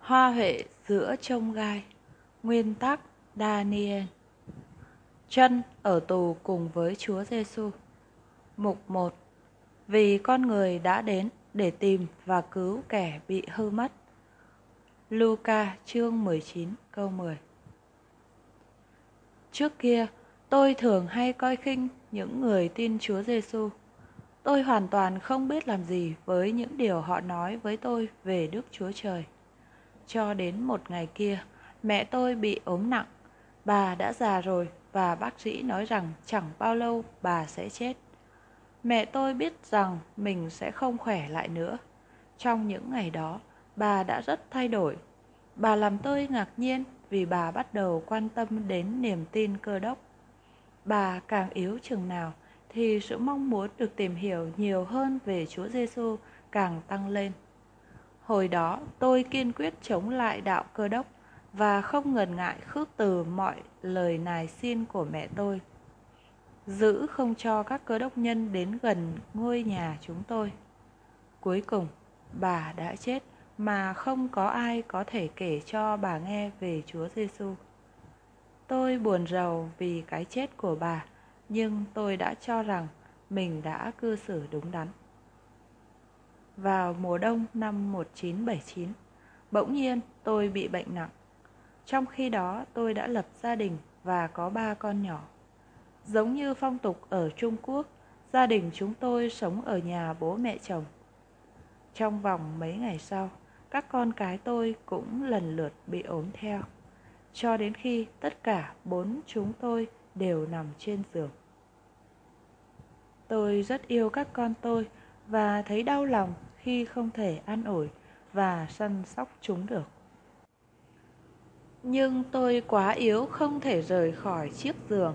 Hoa huệ giữa chông gai. Nguyên tắc Daniel. Chân ở tù cùng với Chúa Giêsu. Mục 1. Vì con người đã đến để tìm và cứu kẻ bị hư mất. Luca chương 19 câu 10. Trước kia, tôi thường hay coi khinh những người tin Chúa Giêsu. Tôi hoàn toàn không biết làm gì với những điều họ nói với tôi về Đức Chúa Trời. Cho đến một ngày kia, mẹ tôi bị ốm nặng. Bà đã già rồi và bác sĩ nói rằng chẳng bao lâu bà sẽ chết. Mẹ tôi biết rằng mình sẽ không khỏe lại nữa. Trong những ngày đó, bà đã rất thay đổi. Bà làm tôi ngạc nhiên vì bà bắt đầu quan tâm đến niềm tin Cơ Đốc. Bà càng yếu chừng nào thì sự mong muốn được tìm hiểu nhiều hơn về Chúa Giêsu càng tăng lên. Hồi đó tôi kiên quyết chống lại đạo Cơ Đốc và không ngần ngại khước từ mọi lời nài xin của mẹ tôi, giữ không cho các Cơ Đốc nhân đến gần ngôi nhà chúng tôi. Cuối cùng, bà đã chết mà không có ai có thể kể cho bà nghe về Chúa Giêsu. Tôi buồn rầu vì cái chết của bà, nhưng tôi đã cho rằng mình đã cư xử đúng đắn. Vào mùa đông năm 1979, bỗng nhiên tôi bị bệnh nặng. Trong khi đó tôi đã lập gia đình và có 3 con nhỏ. Giống như phong tục ở Trung Quốc, gia đình chúng tôi sống ở nhà bố mẹ chồng. Trong vòng mấy ngày sau, các con cái tôi cũng lần lượt bị ốm theo, cho đến khi tất cả 4 chúng tôi đều nằm trên giường. Tôi rất yêu các con tôi và thấy đau lòng khi không thể an ủi và săn sóc chúng được. Nhưng tôi quá yếu không thể rời khỏi chiếc giường.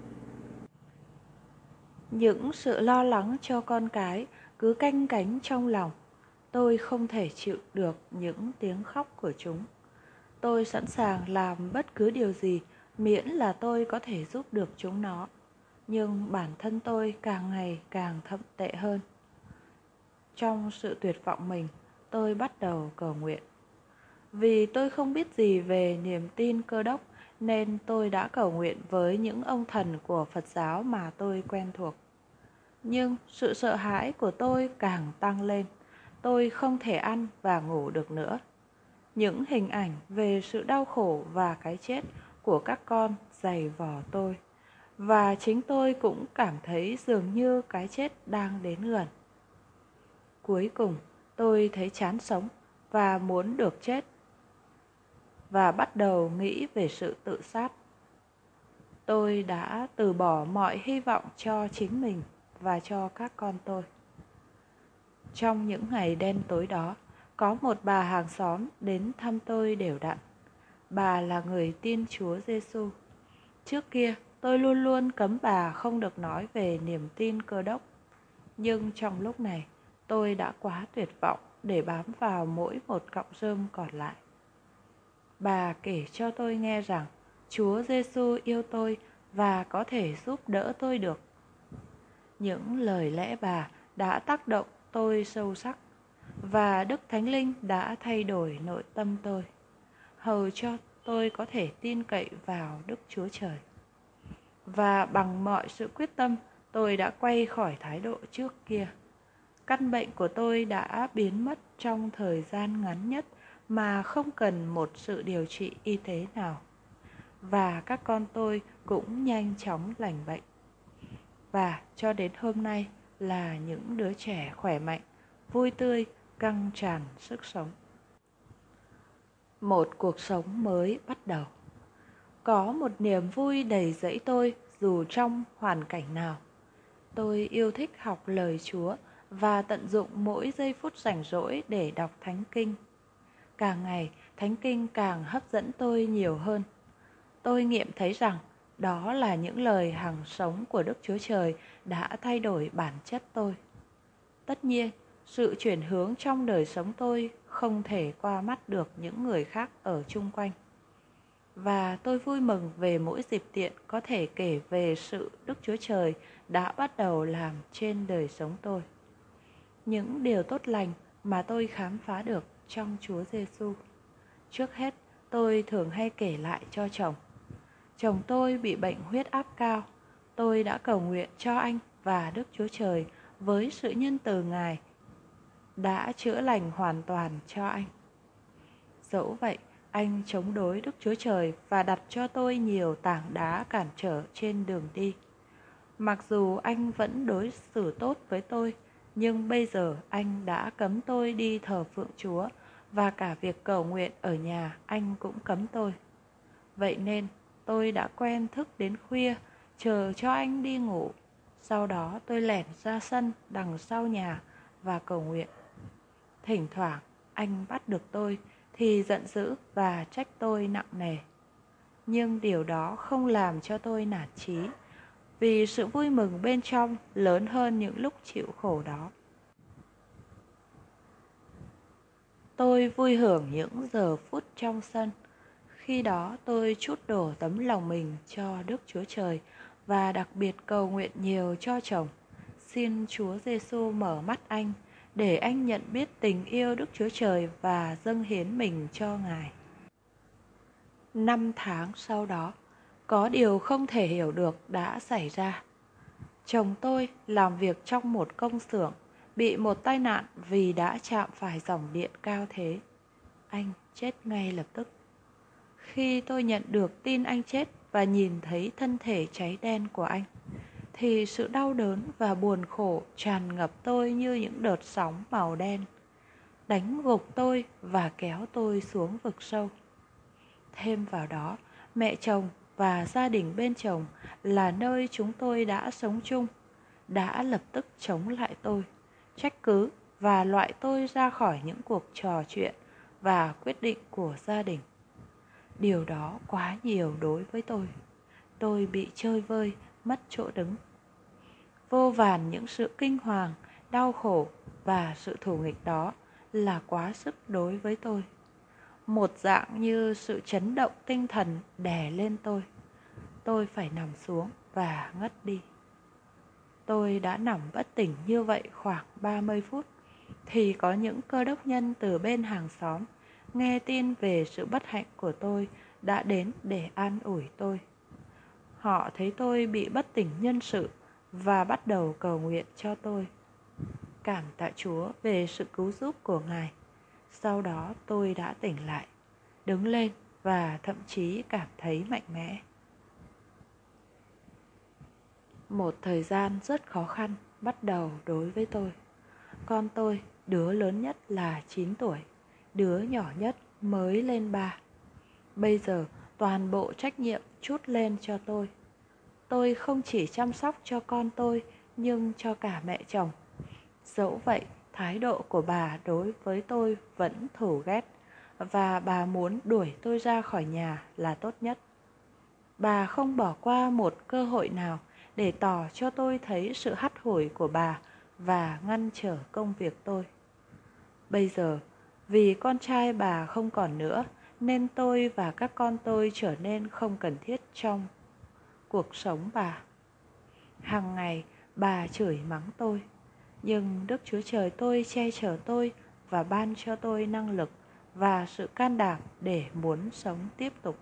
Những sự lo lắng cho con cái cứ canh cánh trong lòng. Tôi không thể chịu được những tiếng khóc của chúng. Tôi sẵn sàng làm bất cứ điều gì miễn là tôi có thể giúp được chúng nó. Nhưng bản thân tôi càng ngày càng thậm tệ hơn. Trong sự tuyệt vọng mình, tôi bắt đầu cầu nguyện. Vì tôi không biết gì về niềm tin Cơ Đốc nên tôi đã cầu nguyện với những ông thần của Phật giáo mà tôi quen thuộc. Nhưng sự sợ hãi của tôi càng tăng lên. Tôi không thể ăn và ngủ được nữa. Những hình ảnh về sự đau khổ và cái chết của các con dày vò tôi. Và chính tôi cũng cảm thấy dường như cái chết đang đến gần. Cuối cùng, tôi thấy chán sống và muốn được chết. Và bắt đầu nghĩ về sự tự sát. Tôi đã từ bỏ mọi hy vọng cho chính mình và cho các con tôi. Trong những ngày đen tối đó, có một bà hàng xóm đến thăm tôi đều đặn. Bà là người tin Chúa Giêsu. Trước kia, tôi luôn luôn cấm bà không được nói về niềm tin Cơ Đốc. Nhưng trong lúc này, tôi đã quá tuyệt vọng để bám vào mỗi một cọng rơm còn lại. Bà kể cho tôi nghe rằng Chúa Giêsu yêu tôi và có thể giúp đỡ tôi được. Những lời lẽ bà đã tác động tôi sâu sắc, và Đức Thánh Linh đã thay đổi nội tâm tôi, hầu cho tôi có thể tin cậy vào Đức Chúa Trời. Và bằng mọi sự quyết tâm, tôi đã quay khỏi thái độ trước kia. Căn bệnh của tôi đã biến mất trong thời gian ngắn nhất mà không cần một sự điều trị y tế nào. Và các con tôi cũng nhanh chóng lành bệnh. Và cho đến hôm nay là những đứa trẻ khỏe mạnh, vui tươi, căng tràn sức sống. Một cuộc sống mới bắt đầu. Có một niềm vui đầy dẫy tôi dù trong hoàn cảnh nào. Tôi yêu thích học lời Chúa và tận dụng mỗi giây phút rảnh rỗi để đọc Thánh Kinh. Càng ngày, Thánh Kinh càng hấp dẫn tôi nhiều hơn. Tôi nghiệm thấy rằng đó là những lời hằng sống của Đức Chúa Trời đã thay đổi bản chất tôi. Tất nhiên, sự chuyển hướng trong đời sống tôi không thể qua mắt được những người khác ở chung quanh. Và tôi vui mừng về mỗi dịp tiện có thể kể về sự Đức Chúa Trời đã bắt đầu làm trên đời sống tôi. Những điều tốt lành mà tôi khám phá được trong Chúa Giêsu. Trước hết, tôi thường hay kể lại cho chồng. Chồng tôi bị bệnh huyết áp cao. Tôi đã cầu nguyện cho anh và Đức Chúa Trời với sự nhân từ Ngài đã chữa lành hoàn toàn cho anh. Dẫu vậy, anh chống đối Đức Chúa Trời và đặt cho tôi nhiều tảng đá cản trở trên đường đi. Mặc dù anh vẫn đối xử tốt với tôi, nhưng bây giờ anh đã cấm tôi đi thờ phượng Chúa và cả việc cầu nguyện ở nhà anh cũng cấm tôi. Vậy nên tôi đã quen thức đến khuya, chờ cho anh đi ngủ. Sau đó tôi lẻn ra sân đằng sau nhà và cầu nguyện. Thỉnh thoảng anh bắt được tôi thì giận dữ và trách tôi nặng nề. Nhưng điều đó không làm cho tôi nản chí, vì sự vui mừng bên trong lớn hơn những lúc chịu khổ đó. Tôi vui hưởng những giờ phút trong sân. Khi đó tôi trút đổ tấm lòng mình cho Đức Chúa Trời và đặc biệt cầu nguyện nhiều cho chồng. Xin Chúa Giêsu mở mắt anh để anh nhận biết tình yêu Đức Chúa Trời và dâng hiến mình cho Ngài. 5 tháng sau đó, có điều không thể hiểu được đã xảy ra. Chồng tôi làm việc trong một công xưởng, bị một tai nạn vì đã chạm phải dòng điện cao thế. Anh chết ngay lập tức. Khi tôi nhận được tin anh chết và nhìn thấy thân thể cháy đen của anh, thì sự đau đớn và buồn khổ tràn ngập tôi như những đợt sóng màu đen, đánh gục tôi và kéo tôi xuống vực sâu. Thêm vào đó, mẹ chồng và gia đình bên chồng là nơi chúng tôi đã sống chung, đã lập tức chống lại tôi, trách cứ và loại tôi ra khỏi những cuộc trò chuyện và quyết định của gia đình. Điều đó quá nhiều đối với tôi. Tôi bị chơi vơi, mất chỗ đứng. Vô vàn những sự kinh hoàng, đau khổ và sự thù nghịch đó là quá sức đối với tôi. Một dạng như sự chấn động tinh thần đè lên tôi. Tôi phải nằm xuống và ngất đi. Tôi đã nằm bất tỉnh như vậy khoảng 30 phút thì có những cơ đốc nhân từ bên hàng xóm nghe tin về sự bất hạnh của tôi đã đến để an ủi tôi. Họ thấy tôi bị bất tỉnh nhân sự và bắt đầu cầu nguyện cho tôi. Cảm tạ Chúa về sự cứu giúp của Ngài. Sau đó tôi đã tỉnh lại, đứng lên và thậm chí cảm thấy mạnh mẽ. Một thời gian rất khó khăn bắt đầu đối với tôi. Con tôi, đứa lớn nhất là 9 tuổi, đứa nhỏ nhất mới lên 3. Bây giờ toàn bộ trách nhiệm trút lên cho tôi. Tôi không chỉ chăm sóc cho con tôi nhưng cho cả mẹ chồng. Dẫu vậy, thái độ của bà đối với tôi vẫn thù ghét và bà muốn đuổi tôi ra khỏi nhà là tốt nhất. Bà không bỏ qua một cơ hội nào để tỏ cho tôi thấy sự hắt hủi của bà và ngăn trở công việc tôi. Bây giờ, vì con trai bà không còn nữa, nên tôi và các con tôi trở nên không cần thiết trong cuộc sống bà. Hàng ngày, bà chửi mắng tôi, nhưng Đức Chúa Trời tôi che chở tôi và ban cho tôi năng lực và sự can đảm để muốn sống tiếp tục.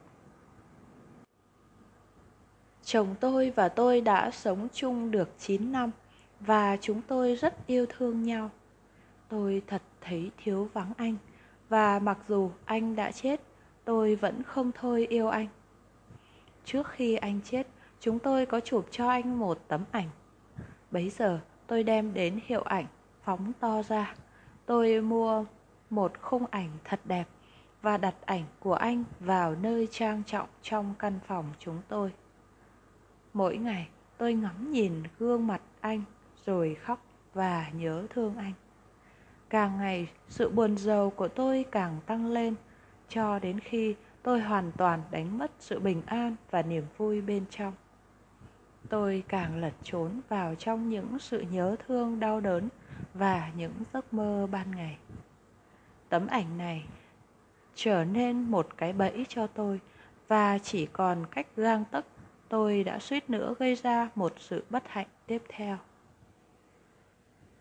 Chồng tôi và tôi đã sống chung được 9 năm và chúng tôi rất yêu thương nhau. Tôi thật thấy thiếu vắng anh và mặc dù anh đã chết, tôi vẫn không thôi yêu anh. Trước khi anh chết, chúng tôi có chụp cho anh một tấm ảnh. Bấy giờ tôi đem đến hiệu ảnh, phóng to ra. Tôi mua một khung ảnh thật đẹp và đặt ảnh của anh vào nơi trang trọng trong căn phòng chúng tôi. Mỗi ngày tôi ngắm nhìn gương mặt anh rồi khóc và nhớ thương anh. Càng ngày sự buồn rầu của tôi càng tăng lên, cho đến khi tôi hoàn toàn đánh mất sự bình an và niềm vui bên trong. Tôi càng lẩn trốn vào trong những sự nhớ thương đau đớn và những giấc mơ ban ngày. Tấm ảnh này trở nên một cái bẫy cho tôi và chỉ còn cách gang tấc tôi đã suýt nữa gây ra một sự bất hạnh tiếp theo.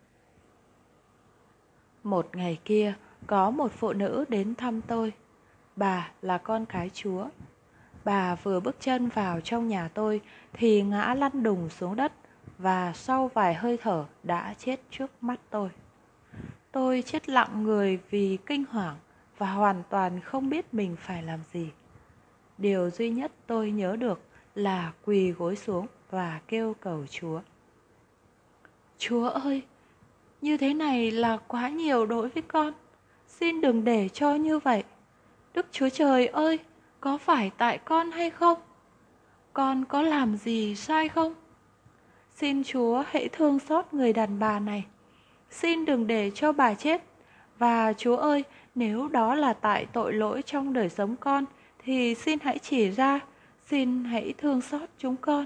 Một ngày kia, có một phụ nữ đến thăm tôi. bà là con cái Chúa. Bà vừa bước chân vào trong nhà tôi thì ngã lăn đùng xuống đất và sau vài hơi thở đã chết trước mắt tôi. Tôi chết lặng người vì kinh hoàng và hoàn toàn không biết mình phải làm gì. Điều duy nhất tôi nhớ được là quỳ gối xuống và kêu cầu Chúa. Chúa ơi, như thế này là quá nhiều đối với con. Xin đừng để cho như vậy. Đức Chúa Trời ơi, có phải tại con hay không? Con có làm gì sai không? Xin Chúa hãy thương xót người đàn bà này. Xin đừng để cho bà chết. Và Chúa ơi, nếu đó là tại tội lỗi trong đời sống con, thì xin hãy chỉ ra, xin hãy thương xót chúng con.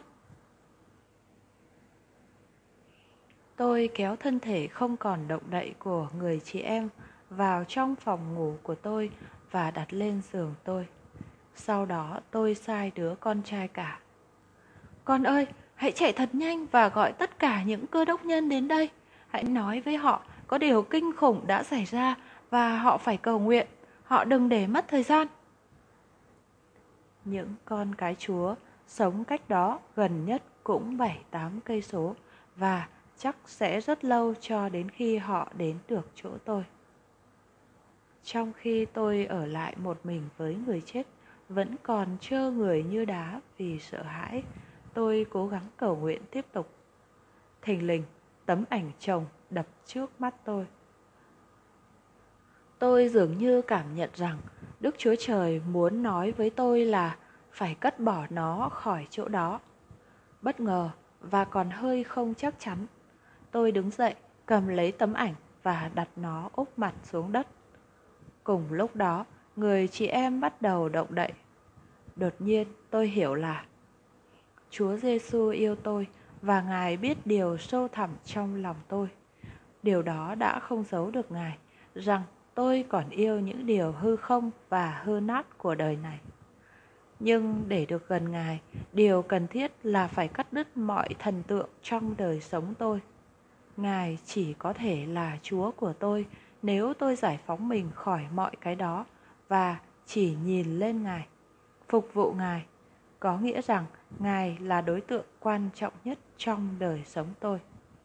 Tôi kéo thân thể không còn động đậy của người chị em vào trong phòng ngủ của tôi và đặt lên giường tôi. Sau đó tôi sai đứa con trai cả. Con ơi, hãy chạy thật nhanh và gọi tất cả những cơ đốc nhân đến đây. Hãy nói với họ có điều kinh khủng đã xảy ra và họ phải cầu nguyện. Họ đừng để mất thời gian. Những con cái Chúa sống cách đó gần nhất cũng 7-8 cây số và chắc sẽ rất lâu cho đến khi họ đến được chỗ tôi. Trong khi tôi ở lại một mình với người chết, vẫn còn trơ người như đá vì sợ hãi, tôi cố gắng cầu nguyện tiếp tục. Thình lình, tấm ảnh chồng đập trước mắt tôi. Tôi dường như cảm nhận rằng Đức Chúa Trời muốn nói với tôi là phải cất bỏ nó khỏi chỗ đó. Bất ngờ và còn hơi không chắc chắn, tôi đứng dậy, cầm lấy tấm ảnh và đặt nó úp mặt xuống đất. Cùng lúc đó, người chị em bắt đầu động đậy. Đột nhiên tôi hiểu là Chúa Giêsu yêu tôi và Ngài biết điều sâu thẳm trong lòng tôi. Điều đó đã không giấu được Ngài, rằng tôi còn yêu những điều hư không và hư nát của đời này. Nhưng để được gần Ngài, điều cần thiết là phải cắt đứt mọi thần tượng trong đời sống tôi. Ngài chỉ có thể là Chúa của tôi nếu tôi giải phóng mình khỏi mọi cái đó và chỉ nhìn lên Ngài, phục vụ Ngài. Có nghĩa rằng Ngài là đối tượng quan trọng nhất trong đời sống tôi.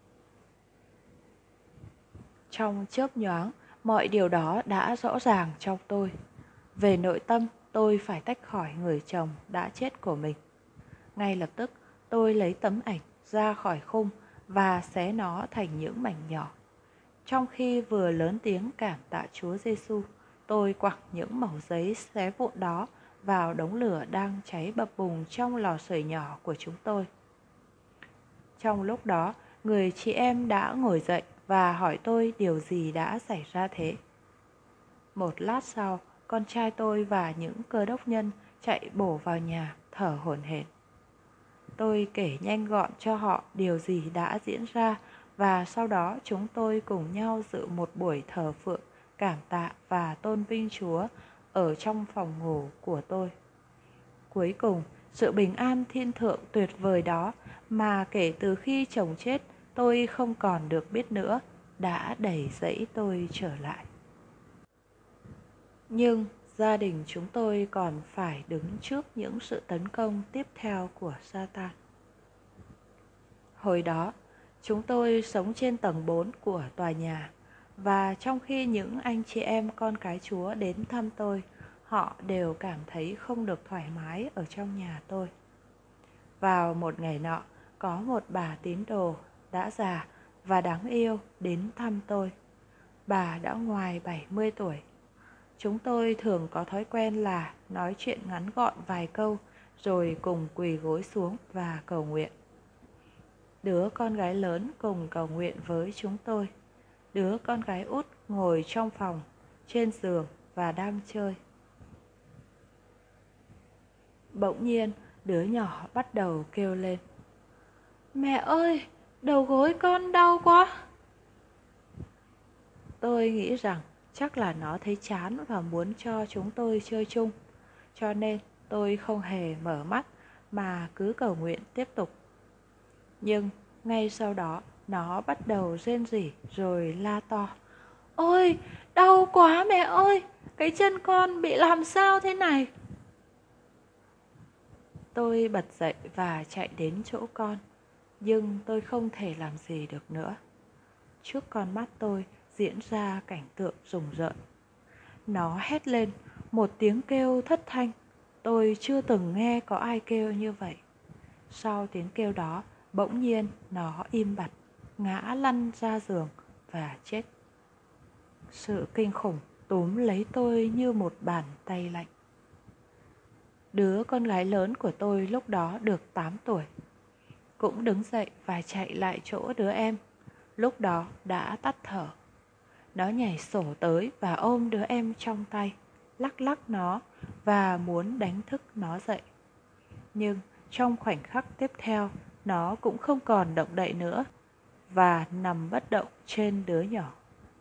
Trong chớp nhoáng, mọi điều đó đã rõ ràng trong tôi. Về nội tâm, tôi phải tách khỏi người chồng đã chết của mình. Ngay lập tức, tôi lấy tấm ảnh ra khỏi khung và xé nó thành những mảnh nhỏ. Trong khi vừa lớn tiếng cảm tạ Chúa Giêsu, tôi quẳng những mẩu giấy xé vụn đó vào đống lửa đang cháy bập bùng trong lò sưởi nhỏ của chúng tôi. Trong lúc đó, người chị em đã ngồi dậy và hỏi tôi điều gì đã xảy ra thế. Một lát sau, con trai tôi và những cơ đốc nhân chạy bổ vào nhà thở hổn hển. Tôi kể nhanh gọn cho họ điều gì đã diễn ra và sau đó chúng tôi cùng nhau dự một buổi thờ phượng, cảm tạ và tôn vinh Chúa ở trong phòng ngủ của tôi. Cuối cùng, sự bình an thiên thượng tuyệt vời đó mà kể từ khi chồng chết tôi không còn được biết nữa đã đẩy dẫy tôi trở lại. Nhưng gia đình chúng tôi còn phải đứng trước những sự tấn công tiếp theo của Satan. Hồi đó, chúng tôi sống trên tầng 4 của tòa nhà và trong khi những anh chị em con cái Chúa đến thăm tôi, họ đều cảm thấy không được thoải mái ở trong nhà tôi. Vào một ngày nọ, có một bà tín đồ đã già và đáng yêu đến thăm tôi. Bà đã ngoài 70 tuổi. Chúng tôi thường có thói quen là nói chuyện ngắn gọn vài câu rồi cùng quỳ gối xuống và cầu nguyện. Đứa con gái lớn cùng cầu nguyện với chúng tôi. Đứa con gái út ngồi trong phòng, trên giường và đang chơi. Bỗng nhiên, đứa nhỏ bắt đầu kêu lên. Mẹ ơi, đầu gối con đau quá. Tôi nghĩ rằng chắc là nó thấy chán và muốn cho chúng tôi chơi chung. Cho nên tôi không hề mở mắt mà cứ cầu nguyện tiếp tục. Nhưng ngay sau đó nó bắt đầu rên rỉ rồi la to. Ôi, đau quá mẹ ơi, cái chân con bị làm sao thế này? Tôi bật dậy và chạy đến chỗ con, nhưng tôi không thể làm gì được nữa. Trước con mắt tôi diễn ra cảnh tượng rùng rợn. Nó hét lên một tiếng kêu thất thanh. Tôi chưa từng nghe có ai kêu như vậy. Sau tiếng kêu đó, bỗng nhiên nó im bặt, ngã lăn ra giường và chết. Sự kinh khủng túm lấy tôi như một bàn tay lạnh. Đứa con gái lớn của tôi lúc đó được 8 tuổi, cũng đứng dậy và chạy lại chỗ đứa em, lúc đó đã tắt thở. Nó nhảy sổ tới và ôm đứa em trong tay, lắc lắc nó và muốn đánh thức nó dậy. Nhưng trong khoảnh khắc tiếp theo, nó cũng không còn động đậy nữa và nằm bất động trên đứa nhỏ.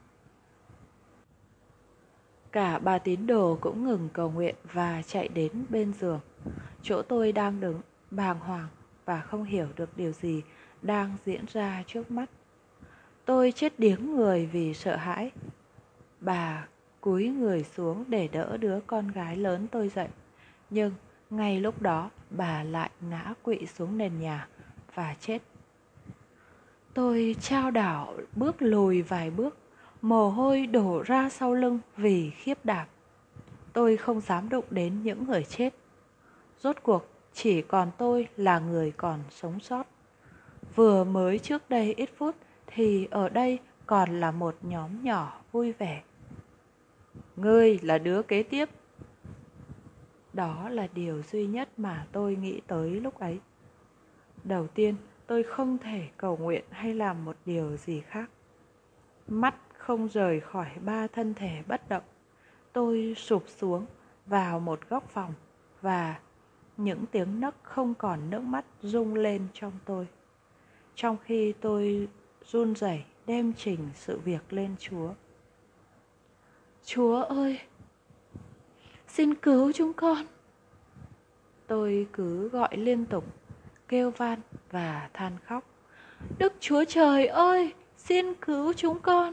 Cả ba tín đồ cũng ngừng cầu nguyện và chạy đến bên giường. Chỗ tôi đang đứng, bàng hoàng và không hiểu được điều gì đang diễn ra trước mắt. Tôi chết điếng người vì sợ hãi. Bà cúi người xuống để đỡ đứa con gái lớn tôi dậy. Nhưng ngay lúc đó bà lại ngã quỵ xuống nền nhà và chết. Tôi chao đảo bước lùi vài bước, mồ hôi đổ ra sau lưng vì khiếp đảm. Tôi không dám đụng đến những người chết. Rốt cuộc chỉ còn tôi là người còn sống sót. Vừa mới trước đây ít phút thì ở đây còn là một nhóm nhỏ vui vẻ. Ngươi là đứa kế tiếp. Đó là điều duy nhất mà tôi nghĩ tới lúc ấy. Đầu tiên, tôi không thể cầu nguyện hay làm một điều gì khác. Mắt không rời khỏi ba thân thể bất động. Tôi sụp xuống vào một góc phòng và những tiếng nấc không còn nước mắt rung lên trong tôi. Trong khi tôi run rẩy đem trình sự việc lên Chúa. Chúa ơi, xin cứu chúng con. Tôi cứ gọi liên tục, kêu van và than khóc. Đức Chúa Trời ơi, xin cứu chúng con.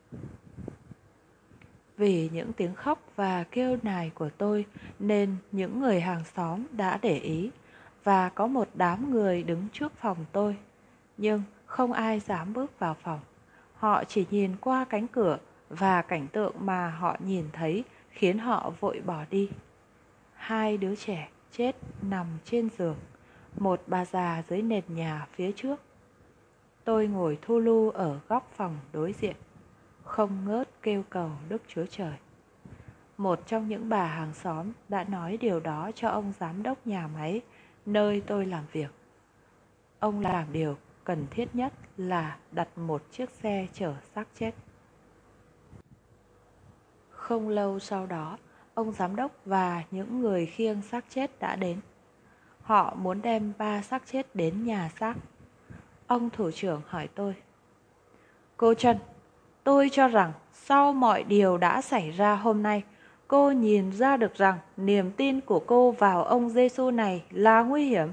Vì những tiếng khóc và kêu nài của tôi nên những người hàng xóm đã để ý và có một đám người đứng trước phòng tôi. Nhưng không ai dám bước vào phòng. Họ chỉ nhìn qua cánh cửa và cảnh tượng mà họ nhìn thấy khiến họ vội bỏ đi. 2 đứa trẻ chết nằm trên giường, một bà già dưới nền nhà phía trước. Tôi ngồi thu lu ở góc phòng đối diện, không ngớt kêu cầu Đức Chúa Trời. Một trong những bà hàng xóm đã nói điều đó cho ông giám đốc nhà máy nơi tôi làm việc. Ông làm điều cần thiết nhất là đặt một chiếc xe chở xác chết. Không lâu sau đó, ông giám đốc và những người khiêng xác chết đã đến. Họ muốn đem 3 xác chết đến nhà xác. Ông thủ trưởng hỏi tôi. Cô Trân, tôi cho rằng sau mọi điều đã xảy ra hôm nay, cô nhìn ra được rằng niềm tin của cô vào ông Giêsu này là nguy hiểm.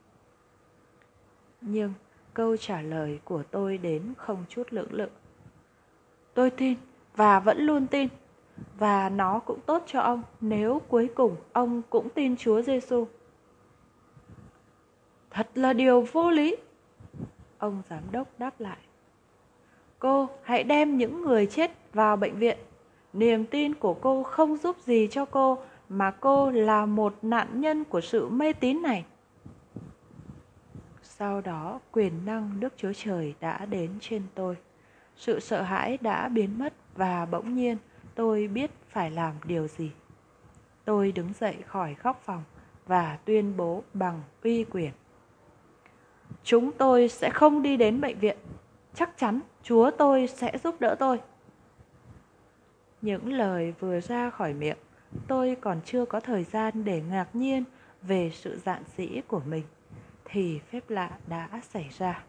Nhưng câu trả lời của tôi đến không chút lưỡng lự. Tôi tin và vẫn luôn tin. Và nó cũng tốt cho ông nếu cuối cùng ông cũng tin Chúa Giêsu. Thật là điều vô lý. Ông giám đốc đáp lại. Cô hãy đem những người chết vào bệnh viện. Niềm tin của cô không giúp gì cho cô, mà cô là một nạn nhân của sự mê tín này. Sau đó quyền năng Đức Chúa Trời đã đến trên tôi. Sự sợ hãi đã biến mất và bỗng nhiên tôi biết phải làm điều gì. Tôi đứng dậy khỏi góc phòng và tuyên bố bằng uy quyền. Chúng tôi sẽ không đi đến bệnh viện. Chắc chắn Chúa tôi sẽ giúp đỡ tôi. Những lời vừa ra khỏi miệng, tôi còn chưa có thời gian để ngạc nhiên về sự dạn dĩ của mình, thì phép lạ đã xảy ra.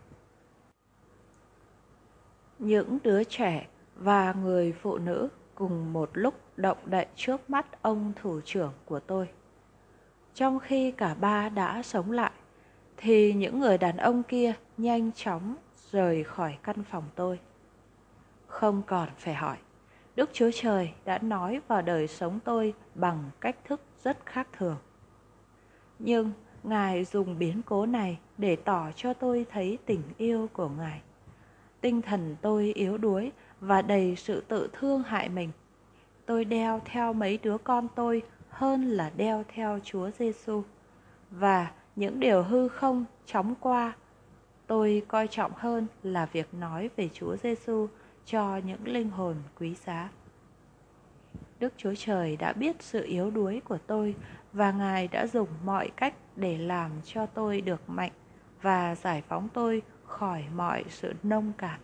Những đứa trẻ và người phụ nữ cùng một lúc động đậy trước mắt ông thủ trưởng của tôi. Trong khi cả ba đã sống lại, thì những người đàn ông kia nhanh chóng rời khỏi căn phòng tôi. Không còn phải hỏi, Đức Chúa Trời đã nói vào đời sống tôi bằng cách thức rất khác thường. Nhưng Ngài dùng biến cố này để tỏ cho tôi thấy tình yêu của Ngài. Tinh thần tôi yếu đuối và đầy sự tự thương hại mình. Tôi đeo theo mấy đứa con tôi hơn là đeo theo Chúa Giêsu. Và những điều hư không chóng qua, tôi coi trọng hơn là việc nói về Chúa Giêsu cho những linh hồn quý giá. Đức Chúa Trời đã biết sự yếu đuối của tôi và Ngài đã dùng mọi cách để làm cho tôi được mạnh và giải phóng tôi khỏi mọi sự nông cạn.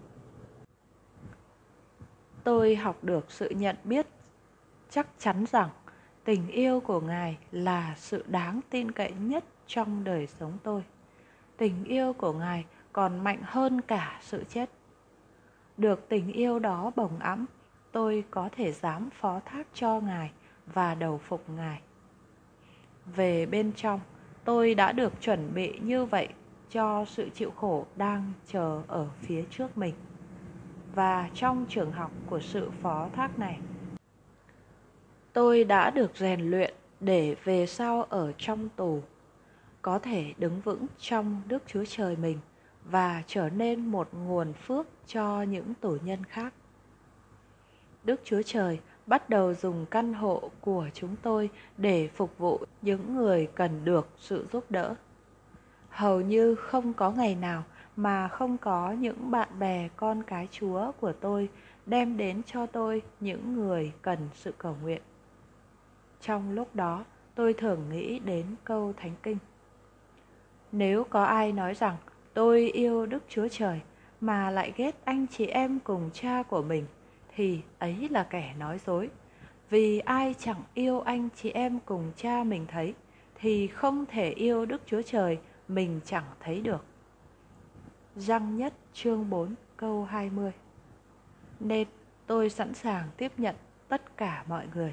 Tôi học được sự nhận biết chắc chắn rằng tình yêu của Ngài là sự đáng tin cậy nhất trong đời sống tôi. Tình yêu của Ngài còn mạnh hơn cả sự chết. Được tình yêu đó bồng ẵm, tôi có thể dám phó thác cho Ngài và đầu phục Ngài. Về bên trong, tôi đã được chuẩn bị như vậy cho sự chịu khổ đang chờ ở phía trước mình. Và trong trường học của sự phó thác này, tôi đã được rèn luyện để về sau ở trong tù, có thể đứng vững trong Đức Chúa Trời mình và trở nên một nguồn phước cho những tù nhân khác. Đức Chúa Trời bắt đầu dùng căn hộ của chúng tôi để phục vụ những người cần được sự giúp đỡ. Hầu như không có ngày nào mà không có những bạn bè con cái Chúa của tôi đem đến cho tôi những người cần sự cầu nguyện. Trong lúc đó, tôi thường nghĩ đến câu Thánh Kinh. Nếu có ai nói rằng tôi yêu Đức Chúa Trời mà lại ghét anh chị em cùng cha của mình, thì ấy là kẻ nói dối. Vì ai chẳng yêu anh chị em cùng cha mình thấy, thì không thể yêu Đức Chúa Trời mình chẳng thấy được. Giăng nhất chương 4 câu 20. Nên tôi sẵn sàng tiếp nhận tất cả mọi người.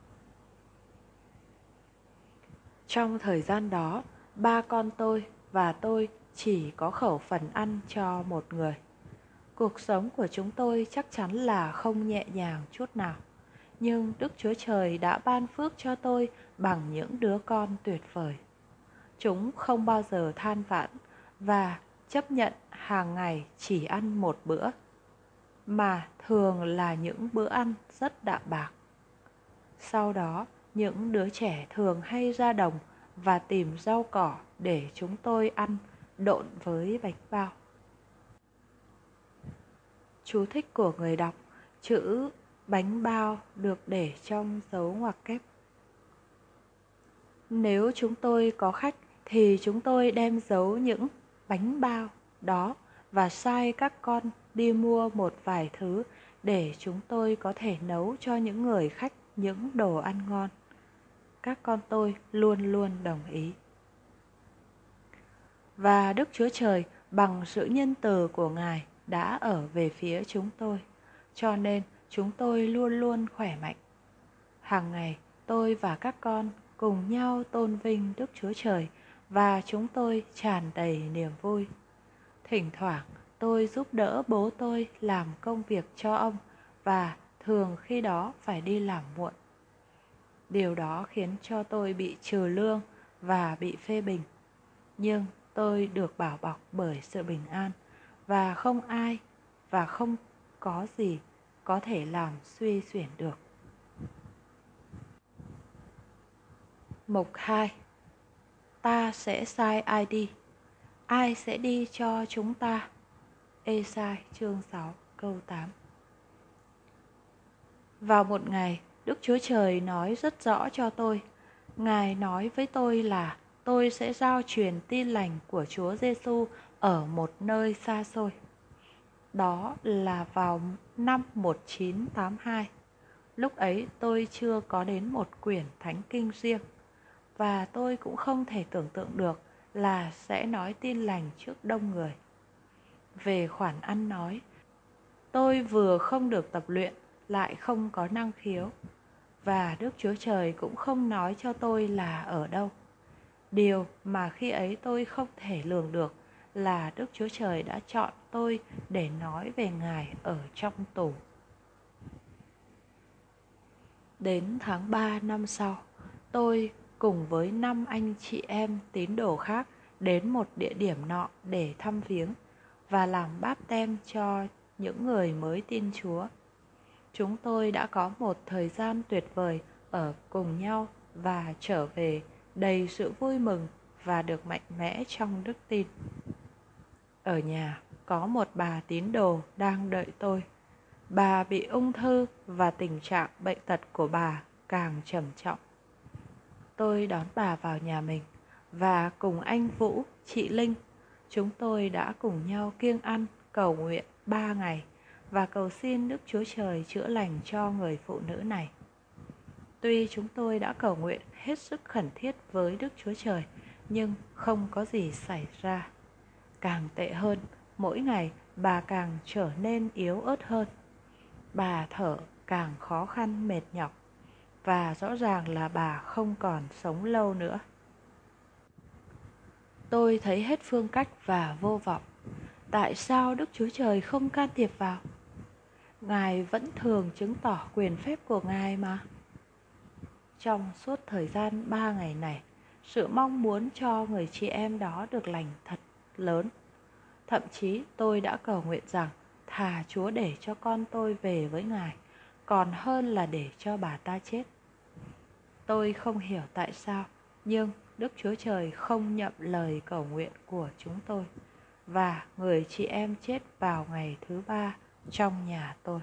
Trong thời gian đó, ba con tôi và tôi chỉ có khẩu phần ăn cho một người. Cuộc sống của chúng tôi chắc chắn là không nhẹ nhàng chút nào. Nhưng Đức Chúa Trời đã ban phước cho tôi bằng những đứa con tuyệt vời. Chúng không bao giờ than vãn và chấp nhận hàng ngày chỉ ăn một bữa, mà thường là những bữa ăn rất đạm bạc. Sau đó, những đứa trẻ thường hay ra đồng và tìm rau cỏ để chúng tôi ăn độn với bánh bao. Chú thích của người đọc: chữ bánh bao được để trong dấu ngoặc kép. Nếu chúng tôi có khách thì chúng tôi đem giấu những bánh bao đó và sai các con đi mua một vài thứ để chúng tôi có thể nấu cho những người khách những đồ ăn ngon. Các con tôi luôn luôn đồng ý. Và Đức Chúa Trời bằng sự nhân từ của Ngài đã ở về phía chúng tôi, cho nên chúng tôi luôn luôn khỏe mạnh. Hàng ngày tôi và các con cùng nhau tôn vinh Đức Chúa Trời và chúng tôi tràn đầy niềm vui. Thỉnh thoảng tôi giúp đỡ bố tôi làm công việc cho ông và thường khi đó phải đi làm muộn. Điều đó khiến cho tôi bị trừ lương và bị phê bình. Nhưng tôi được bảo bọc bởi sự bình an và không ai và không có gì có thể làm suy xuyển được. Mục 2. Ta sẽ sai ai đi? Ai sẽ đi cho chúng ta? Ê-sai chương 6 câu 8. Vào một ngày, Đức Chúa Trời nói rất rõ cho tôi. Ngài nói với tôi là tôi sẽ giao truyền tin lành của Chúa Giêsu ở một nơi xa xôi. Đó là vào năm 1982. Lúc ấy tôi chưa có đến một quyển thánh kinh riêng, và tôi cũng không thể tưởng tượng được là sẽ nói tin lành trước đông người. Về khoản ăn nói, tôi vừa không được tập luyện, lại không có năng khiếu, và Đức Chúa Trời cũng không nói cho tôi là ở đâu. Điều mà khi ấy tôi không thể lường được là Đức Chúa Trời đã chọn tôi để nói về Ngài ở trong tù. Đến tháng 3 năm sau, tôi cùng với 5 anh chị em tín đồ khác đến một địa điểm nọ để thăm viếng và làm báp têm cho những người mới tin Chúa. Chúng tôi đã có một thời gian tuyệt vời ở cùng nhau và trở về đầy sự vui mừng và được mạnh mẽ trong đức tin. Ở nhà có một bà tín đồ đang đợi tôi. Bà bị ung thư và tình trạng bệnh tật của bà càng trầm trọng. Tôi đón bà vào nhà mình và cùng anh Vũ, chị Linh, chúng tôi đã cùng nhau kiêng ăn, cầu nguyện 3 ngày và cầu xin Đức Chúa Trời chữa lành cho người phụ nữ này. Tuy chúng tôi đã cầu nguyện hết sức khẩn thiết với Đức Chúa Trời, nhưng không có gì xảy ra. Càng tệ hơn, mỗi ngày bà càng trở nên yếu ớt hơn. Bà thở càng khó khăn mệt nhọc, và rõ ràng là bà không còn sống lâu nữa. Tôi thấy hết phương cách và vô vọng. Tại sao Đức Chúa Trời không can thiệp vào? Ngài vẫn thường chứng tỏ quyền phép của Ngài mà. Trong suốt thời gian 3 ngày này, sự mong muốn cho người chị em đó được lành thật lớn. Thậm chí tôi đã cầu nguyện rằng thà Chúa để cho con tôi về với Ngài, còn hơn là để cho bà ta chết. Tôi không hiểu tại sao, nhưng Đức Chúa Trời không nhậm lời cầu nguyện của chúng tôi, và người chị em chết vào ngày thứ 3 trong nhà tôi.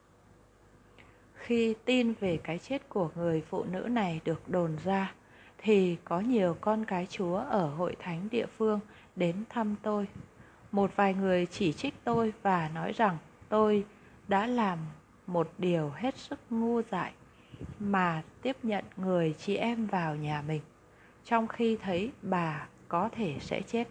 Khi tin về cái chết của người phụ nữ này được đồn ra, thì có nhiều con cái Chúa ở hội thánh địa phương đến thăm tôi. Một vài người chỉ trích tôi và nói rằng tôi đã làm một điều hết sức ngu dại mà tiếp nhận người chị em vào nhà mình, trong khi thấy bà có thể sẽ chết.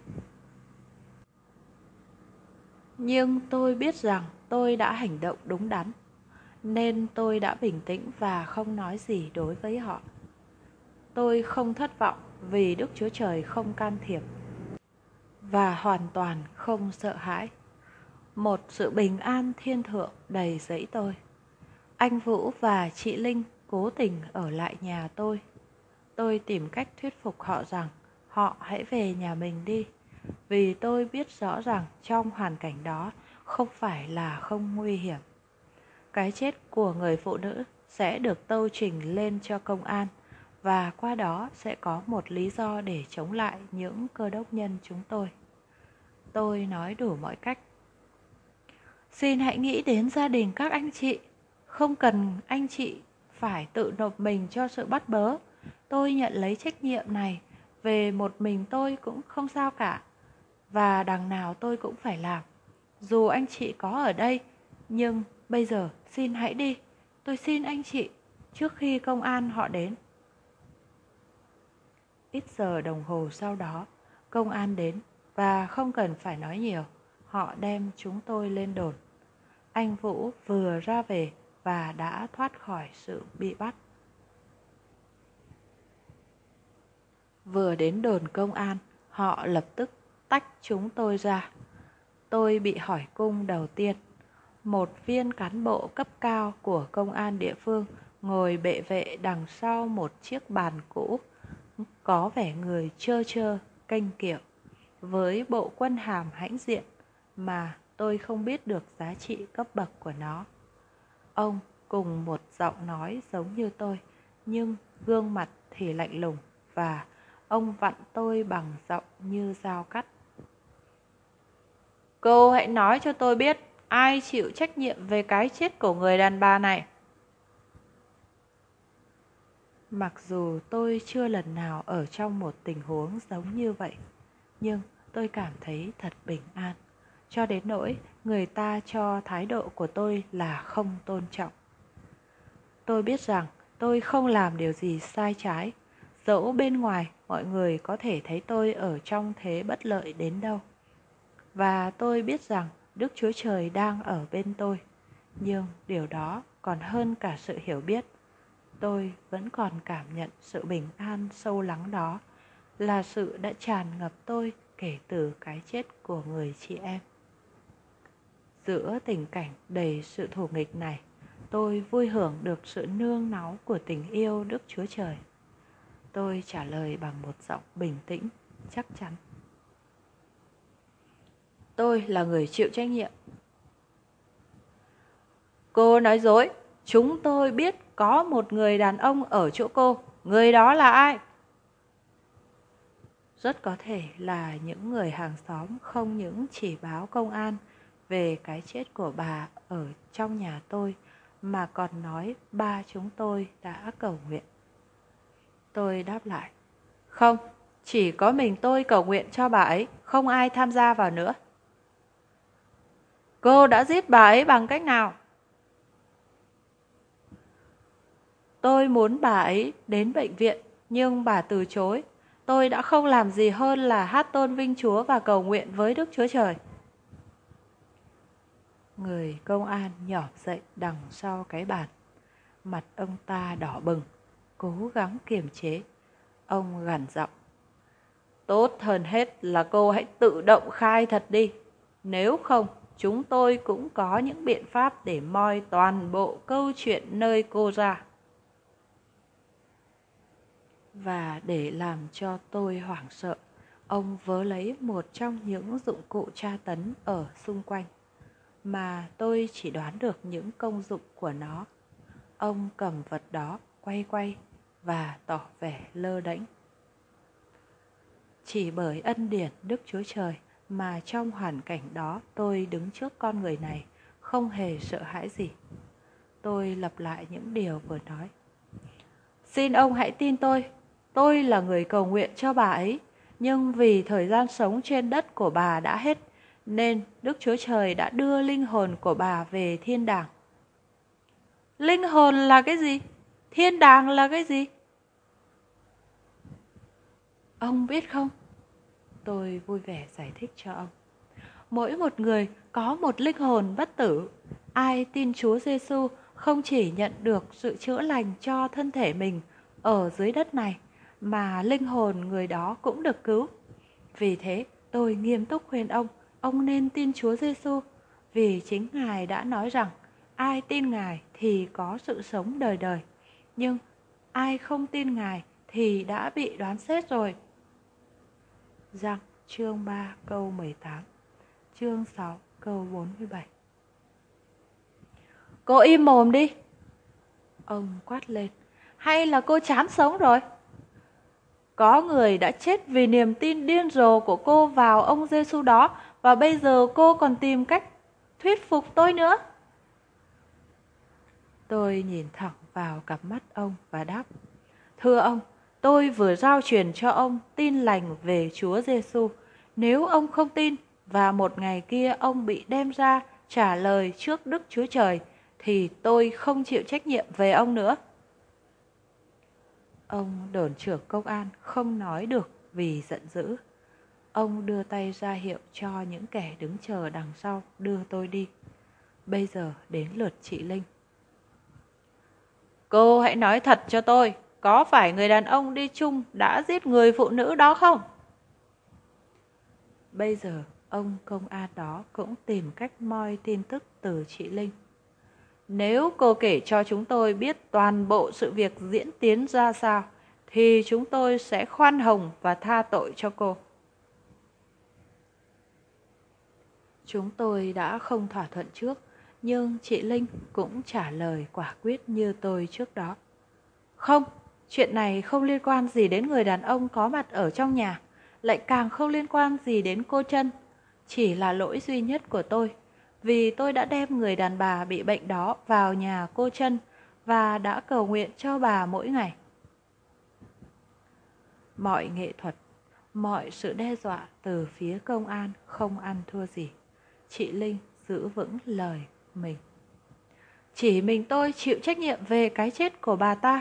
Nhưng tôi biết rằng tôi đã hành động đúng đắn, nên tôi đã bình tĩnh và không nói gì đối với họ. Tôi không thất vọng vì Đức Chúa Trời không can thiệp, và hoàn toàn không sợ hãi. Một sự bình an thiên thượng đầy dẫy tôi. Anh Vũ và chị Linh cố tình ở lại nhà tôi. Tôi tìm cách thuyết phục họ rằng họ hãy về nhà mình đi, vì tôi biết rõ rằng trong hoàn cảnh đó không phải là không nguy hiểm. Cái chết của người phụ nữ sẽ được tâu trình lên cho công an, và qua đó sẽ có một lý do để chống lại những cơ đốc nhân chúng tôi. Tôi nói đủ mọi cách. Xin hãy nghĩ đến gia đình các anh chị. Không cần anh chị phải tự nộp mình cho sự bắt bớ. Tôi nhận lấy trách nhiệm này về một mình tôi cũng không sao cả. Và đằng nào tôi cũng phải làm, dù anh chị có ở đây. Nhưng bây giờ xin hãy đi. Tôi xin anh chị, trước khi công an họ đến. Ít giờ đồng hồ sau đó, công an đến và không cần phải nói nhiều, họ đem chúng tôi lên đồn. Anh Vũ vừa ra về và đã thoát khỏi sự bị bắt. Vừa đến đồn công an, họ lập tức tách chúng tôi ra. Tôi bị hỏi cung đầu tiên. Một viên cán bộ cấp cao của công an địa phương ngồi bệ vệ đằng sau một chiếc bàn cũ, có vẻ người trơ trơ, kênh kiệu, với bộ quân hàm hãnh diện mà tôi không biết được giá trị cấp bậc của nó. Ông cùng một giọng nói giống như tôi, nhưng gương mặt thì lạnh lùng, và ông vặn tôi bằng giọng như dao cắt. Cô hãy nói cho tôi biết ai chịu trách nhiệm về cái chết của người đàn bà này. Mặc dù tôi chưa lần nào ở trong một tình huống giống như vậy, nhưng tôi cảm thấy thật bình an, cho đến nỗi người ta cho thái độ của tôi là không tôn trọng. Tôi biết rằng tôi không làm điều gì sai trái, dẫu bên ngoài mọi người có thể thấy tôi ở trong thế bất lợi đến đâu. Và tôi biết rằng Đức Chúa Trời đang ở bên tôi, nhưng điều đó còn hơn cả sự hiểu biết. Tôi vẫn còn cảm nhận sự bình an sâu lắng đó, là sự đã tràn ngập tôi kể từ cái chết của người chị em. Giữa tình cảnh đầy sự thù nghịch này, tôi vui hưởng được sự nương náu của tình yêu Đức Chúa Trời. Tôi trả lời bằng một giọng bình tĩnh, chắc chắn. Tôi là người chịu trách nhiệm. Cô nói dối. Chúng tôi biết có một người đàn ông ở chỗ cô. Người đó là ai? Rất có thể là những người hàng xóm không những chỉ báo công an về cái chết của bà ở trong nhà tôi, mà còn nói ba chúng tôi đã cầu nguyện. Tôi đáp lại, không, chỉ có mình tôi cầu nguyện cho bà ấy, không ai tham gia vào nữa. Cô đã giết bà ấy bằng cách nào? Tôi muốn bà ấy đến bệnh viện, nhưng bà từ chối. Tôi đã không làm gì hơn là hát tôn vinh Chúa và cầu nguyện với Đức Chúa Trời. Người công an nhỏm dậy đằng sau cái bàn. Mặt ông ta đỏ bừng, cố gắng kiềm chế. Ông gằn giọng, tốt hơn hết là cô hãy tự động khai thật đi. Nếu không, chúng tôi cũng có những biện pháp để moi toàn bộ câu chuyện nơi cô ra. Và để làm cho tôi hoảng sợ, ông vớ lấy một trong những dụng cụ tra tấn ở xung quanh, mà tôi chỉ đoán được những công dụng của nó. Ông cầm vật đó, quay quay và tỏ vẻ lơ đễnh. Chỉ bởi ân điển Đức Chúa Trời mà trong hoàn cảnh đó tôi đứng trước con người này, không hề sợ hãi gì. Tôi lặp lại những điều vừa nói. Xin ông hãy tin tôi là người cầu nguyện cho bà ấy, nhưng vì thời gian sống trên đất của bà đã hết, nên Đức Chúa Trời đã đưa linh hồn của bà về thiên đàng. Linh hồn là cái gì? Thiên đàng là cái gì? Ông biết không? Tôi vui vẻ giải thích cho ông. Mỗi một người có một linh hồn bất tử. Ai tin Chúa Giêsu không chỉ nhận được sự chữa lành cho thân thể mình ở dưới đất này, mà linh hồn người đó cũng được cứu. Vì thế, tôi nghiêm túc khuyên ông nên tin Chúa Giêsu, vì chính Ngài đã nói rằng ai tin Ngài thì có sự sống đời đời, nhưng ai không tin Ngài thì đã bị đoán xét rồi. Giăng chương 3 câu 18, chương 6 câu 47. Cô im mồm đi! Ông quát lên. Hay là cô chán sống rồi? Có người đã chết vì niềm tin điên rồ của cô vào ông Giêsu đó, và bây giờ cô còn tìm cách thuyết phục tôi nữa. Tôi nhìn thẳng vào cặp mắt ông và đáp, thưa ông, tôi vừa rao truyền cho ông tin lành về Chúa Giêsu. Nếu ông không tin và một ngày kia ông bị đem ra trả lời trước Đức Chúa Trời, thì tôi không chịu trách nhiệm về ông nữa. Ông đồn trưởng công an không nói được vì giận dữ. Ông đưa tay ra hiệu cho những kẻ đứng chờ đằng sau đưa tôi đi. Bây giờ đến lượt chị Linh. Cô hãy nói thật cho tôi, có phải người đàn ông đi chung đã giết người phụ nữ đó không? Bây giờ ông công an đó cũng tìm cách moi tin tức từ chị Linh. Nếu cô kể cho chúng tôi biết toàn bộ sự việc diễn tiến ra sao, thì chúng tôi sẽ khoan hồng và tha tội cho cô. Chúng tôi đã không thỏa thuận trước, nhưng chị Linh cũng trả lời quả quyết như tôi trước đó. Không, chuyện này không liên quan gì đến người đàn ông có mặt ở trong nhà, lại càng không liên quan gì đến cô Trân. Chỉ là lỗi duy nhất của tôi, vì tôi đã đem người đàn bà bị bệnh đó vào nhà cô Trân và đã cầu nguyện cho bà mỗi ngày. Mọi nghệ thuật, mọi sự đe dọa từ phía công an không ăn thua gì. Chị Linh giữ vững lời mình. Chỉ mình tôi chịu trách nhiệm về cái chết của bà ta.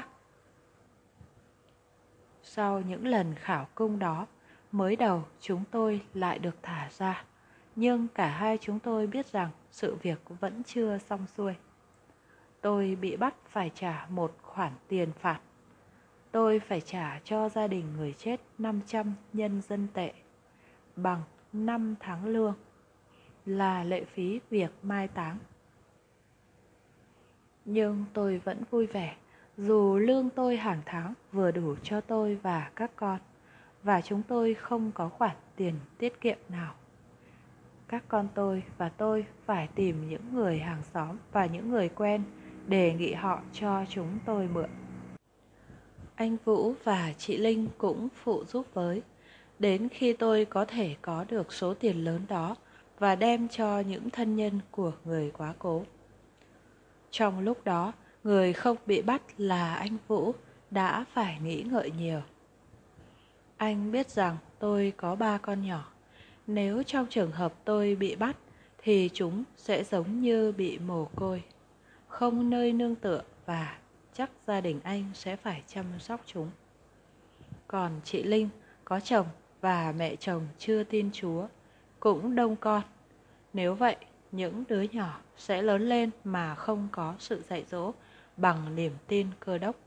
Sau những lần khảo cung đó, mới đầu chúng tôi lại được thả ra. Nhưng cả hai chúng tôi biết rằng sự việc vẫn chưa xong xuôi. Tôi bị bắt phải trả một khoản tiền phạt. Tôi phải trả cho gia đình người chết 500 nhân dân tệ, bằng 5 tháng lương, là lệ phí việc mai táng. Nhưng tôi vẫn vui vẻ, dù lương tôi hàng tháng vừa đủ cho tôi và các con, và chúng tôi không có khoản tiền tiết kiệm nào. Các con tôi và tôi phải tìm những người hàng xóm và những người quen, đề nghị họ cho chúng tôi mượn. Anh Vũ và chị Linh cũng phụ giúp với, đến khi tôi có thể có được số tiền lớn đó và đem cho những thân nhân của người quá cố. Trong lúc đó, người không bị bắt là anh Vũ đã phải nghĩ ngợi nhiều. Anh biết rằng tôi có 3 con nhỏ. Nếu trong trường hợp tôi bị bắt thì chúng sẽ giống như bị mồ côi, không nơi nương tựa, và chắc gia đình anh sẽ phải chăm sóc chúng. Còn chị Linh có chồng và mẹ chồng chưa tin Chúa, cũng đông con. Nếu vậy, những đứa nhỏ sẽ lớn lên mà không có sự dạy dỗ bằng niềm tin Cơ Đốc.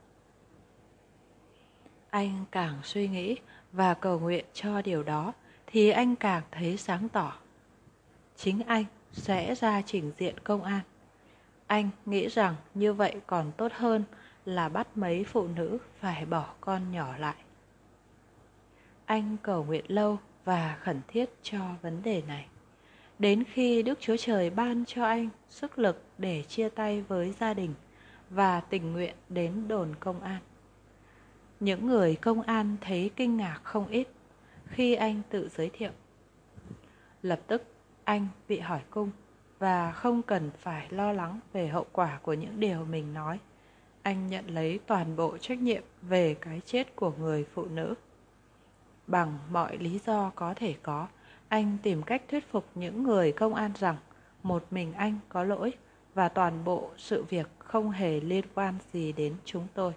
Anh càng suy nghĩ và cầu nguyện cho điều đó thì anh càng thấy sáng tỏ. Chính anh sẽ ra trình diện công an. Anh nghĩ rằng như vậy còn tốt hơn là bắt mấy phụ nữ phải bỏ con nhỏ lại. Anh cầu nguyện lâu và khẩn thiết cho vấn đề này, đến khi Đức Chúa Trời ban cho anh sức lực để chia tay với gia đình và tình nguyện đến đồn công an. Những người công an thấy kinh ngạc không ít khi anh tự giới thiệu. Lập tức anh bị hỏi cung và không cần phải lo lắng về hậu quả của những điều mình nói. Anh nhận lấy toàn bộ trách nhiệm về cái chết của người phụ nữ. Bằng mọi lý do có thể có, anh tìm cách thuyết phục những người công an rằng một mình anh có lỗi và toàn bộ sự việc không hề liên quan gì đến chúng tôi.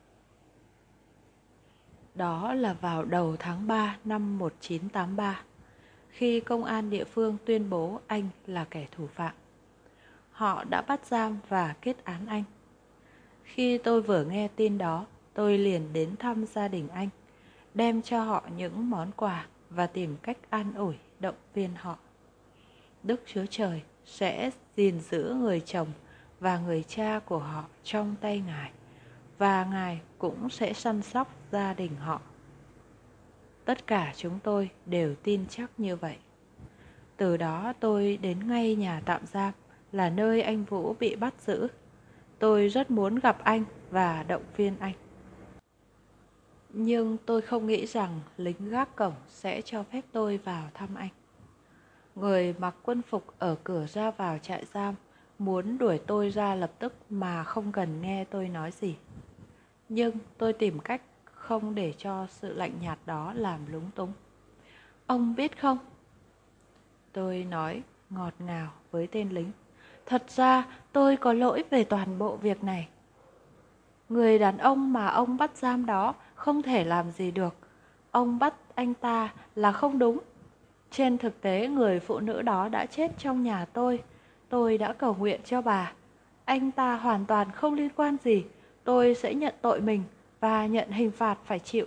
Đó là vào đầu tháng 3 năm 1983, khi công an địa phương tuyên bố anh là kẻ thủ phạm. Họ đã bắt giam và kết án anh. Khi tôi vừa nghe tin đó, tôi liền đến thăm gia đình anh, đem cho họ những món quà và tìm cách an ủi, động viên họ. Đức Chúa Trời sẽ gìn giữ người chồng và người cha của họ trong tay Ngài, và Ngài cũng sẽ săn sóc gia đình họ. Tất cả chúng tôi đều tin chắc như vậy. Từ đó tôi đến ngay nhà tạm giam là nơi anh Vũ bị bắt giữ. Tôi rất muốn gặp anh và động viên anh. Nhưng tôi không nghĩ rằng lính gác cổng sẽ cho phép tôi vào thăm anh. Người mặc quân phục ở cửa ra vào trại giam muốn đuổi tôi ra lập tức mà không cần nghe tôi nói gì. Nhưng tôi tìm cách không để cho sự lạnh nhạt đó làm lúng túng. Ông biết không? Tôi nói ngọt ngào với tên lính. Thật ra tôi có lỗi về toàn bộ việc này. Người đàn ông mà ông bắt giam đó không thể làm gì được. Ông bắt anh ta là không đúng. Trên thực tế người phụ nữ đó đã chết trong nhà tôi. Tôi đã cầu nguyện cho bà. Anh ta hoàn toàn không liên quan gì. Tôi sẽ nhận tội mình và nhận hình phạt phải chịu.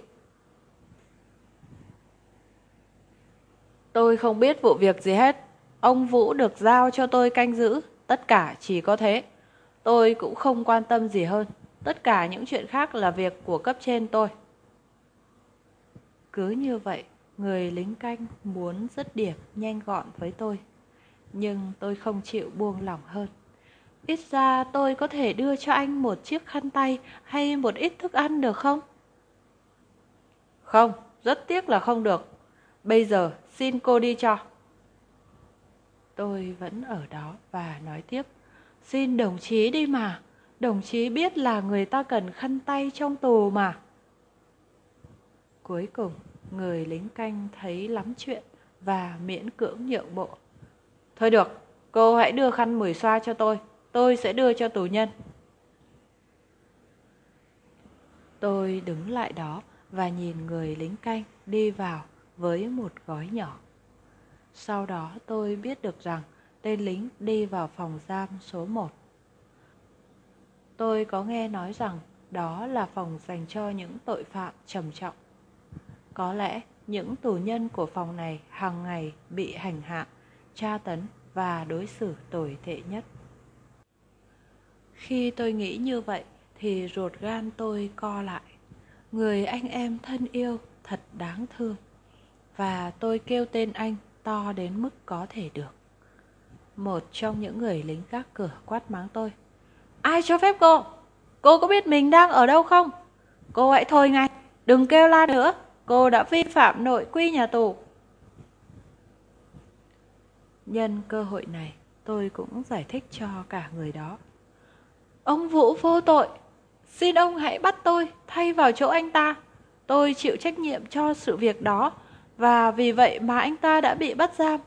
Tôi không biết vụ việc gì hết. Ông Vũ được giao cho tôi canh giữ. Tất cả chỉ có thế. Tôi cũng không quan tâm gì hơn. Tất cả những chuyện khác là việc của cấp trên tôi. Cứ như vậy, người lính canh muốn dứt điểm nhanh gọn với tôi. Nhưng tôi không chịu buông lỏng hơn. Ít ra tôi có thể đưa cho anh một chiếc khăn tay hay một ít thức ăn được không? Không, rất tiếc là không được. Bây giờ xin cô đi cho. Tôi vẫn ở đó và nói tiếp. Xin đồng chí đi mà. Đồng chí biết là người ta cần khăn tay trong tù mà. Cuối cùng, người lính canh thấy lắm chuyện và miễn cưỡng nhượng bộ. Thôi được, cô hãy đưa khăn mùi xoa cho tôi sẽ đưa cho tù nhân. Tôi đứng lại đó và nhìn người lính canh đi vào với một gói nhỏ. Sau đó tôi biết được rằng tên lính đi vào phòng giam số 1. Tôi có nghe nói rằng đó là phòng dành cho những tội phạm trầm trọng. Có lẽ những tù nhân của phòng này hàng ngày bị hành hạ, tra tấn và đối xử tồi tệ nhất. Khi tôi nghĩ như vậy thì ruột gan tôi co lại. Người anh em thân yêu thật đáng thương. Và tôi kêu tên anh to đến mức có thể được. Một trong những người lính gác cửa quát mắng tôi. Ai cho phép cô? Cô có biết mình đang ở đâu không? Cô hãy thôi ngay, đừng kêu la nữa. Cô đã vi phạm nội quy nhà tù. Nhân cơ hội này, tôi cũng giải thích cho cả người đó. Ông Vũ vô tội. Xin ông hãy bắt tôi thay vào chỗ anh ta. Tôi chịu trách nhiệm cho sự việc đó, và vì vậy mà anh ta đã bị bắt giam.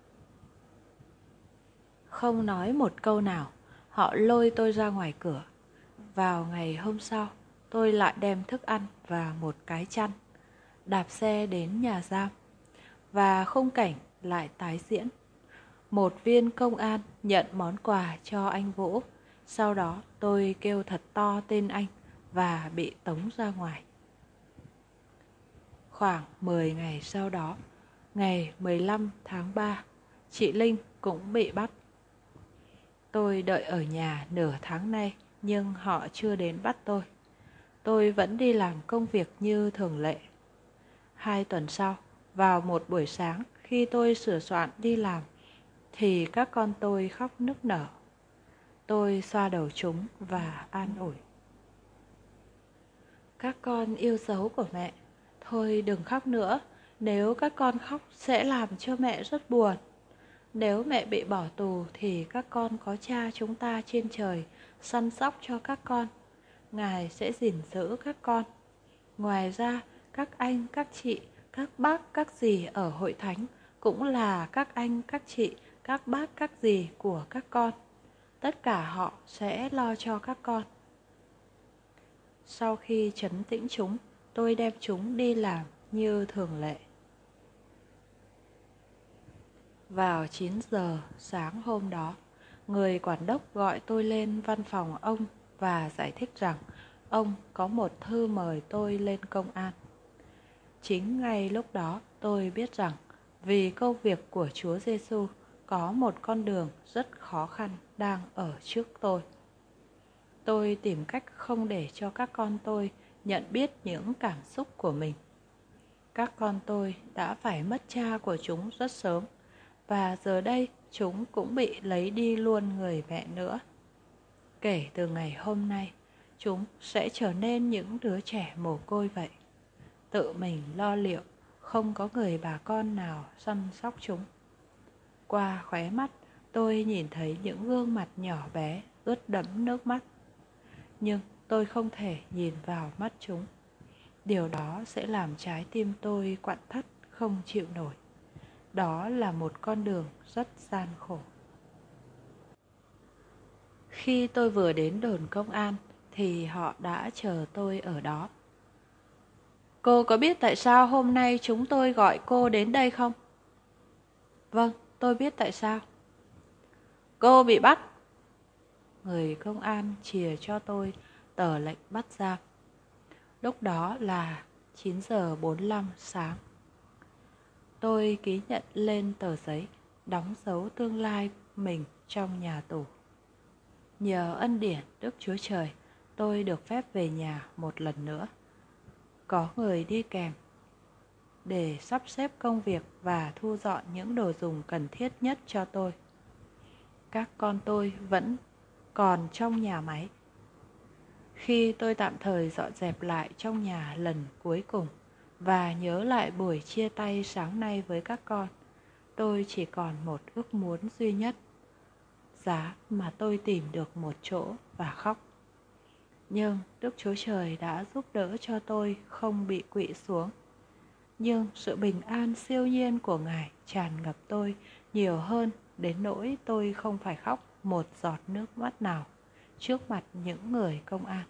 Không nói một câu nào, họ lôi tôi ra ngoài cửa. Vào ngày hôm sau, tôi lại đem thức ăn và một cái chăn, đạp xe đến nhà giam. Và khung cảnh lại tái diễn. Một viên công an nhận món quà cho anh Vũ. Sau đó tôi kêu thật to tên anh và bị tống ra ngoài. Khoảng 10 ngày sau đó, ngày 15 tháng 3, chị Linh cũng bị bắt. Tôi đợi ở nhà nửa tháng nay nhưng họ chưa đến bắt tôi. Tôi vẫn đi làm công việc như thường lệ. 2 tuần sau, vào một buổi sáng khi tôi sửa soạn đi làm, thì các con tôi khóc nức nở. Tôi xoa đầu chúng và an ủi. Các con yêu dấu của mẹ, thôi đừng khóc nữa. Nếu các con khóc sẽ làm cho mẹ rất buồn. Nếu mẹ bị bỏ tù thì các con có cha chúng ta trên trời săn sóc cho các con. Ngài sẽ gìn giữ các con. Ngoài ra, các anh, các chị, các bác, các dì ở hội thánh cũng là các anh, các chị, các bác, các dì của các con. Tất cả họ sẽ lo cho các con. Sau khi trấn tĩnh chúng, tôi đem chúng đi làm như thường lệ. Vào 9 giờ sáng hôm đó, người quản đốc gọi tôi lên văn phòng ông và giải thích rằng ông có một thư mời tôi lên công an. Chính ngay lúc đó tôi biết rằng vì công việc của Chúa Giêsu có một con đường rất khó khăn đang ở trước tôi. Tôi tìm cách không để cho các con tôi nhận biết những cảm xúc của mình. Các con tôi đã phải mất cha của chúng rất sớm, và giờ đây chúng cũng bị lấy đi luôn người mẹ nữa. Kể từ ngày hôm nay, chúng sẽ trở nên những đứa trẻ mồ côi vậy. Tự mình lo liệu, không có người bà con nào săn sóc chúng. Qua khóe mắt, tôi nhìn thấy những gương mặt nhỏ bé ướt đẫm nước mắt. Nhưng tôi không thể nhìn vào mắt chúng. Điều đó sẽ làm trái tim tôi quặn thắt không chịu nổi. Đó là một con đường rất gian khổ. Khi tôi vừa đến đồn công an thì họ đã chờ tôi ở đó. Cô có biết tại sao hôm nay chúng tôi gọi cô đến đây không? Vâng, tôi biết tại sao. Cô bị bắt. Người công an chìa cho tôi tờ lệnh bắt giam. Lúc đó là 9 giờ 45 sáng. Tôi ký nhận lên tờ giấy, đóng dấu tương lai mình trong nhà tù. Nhờ ân điển Đức Chúa Trời, tôi được phép về nhà một lần nữa. Có người đi kèm để sắp xếp công việc và thu dọn những đồ dùng cần thiết nhất cho tôi. Các con tôi vẫn còn trong nhà máy. Khi tôi tạm thời dọn dẹp lại trong nhà lần cuối cùng và nhớ lại buổi chia tay sáng nay với các con, tôi chỉ còn một ước muốn duy nhất. Giá mà tôi tìm được một chỗ và khóc. Nhưng Đức Chúa Trời đã giúp đỡ cho tôi không bị quỵ xuống. Nhưng sự bình an siêu nhiên của Ngài tràn ngập tôi nhiều hơn đến nỗi tôi không phải khóc một giọt nước mắt nào trước mặt những người công an.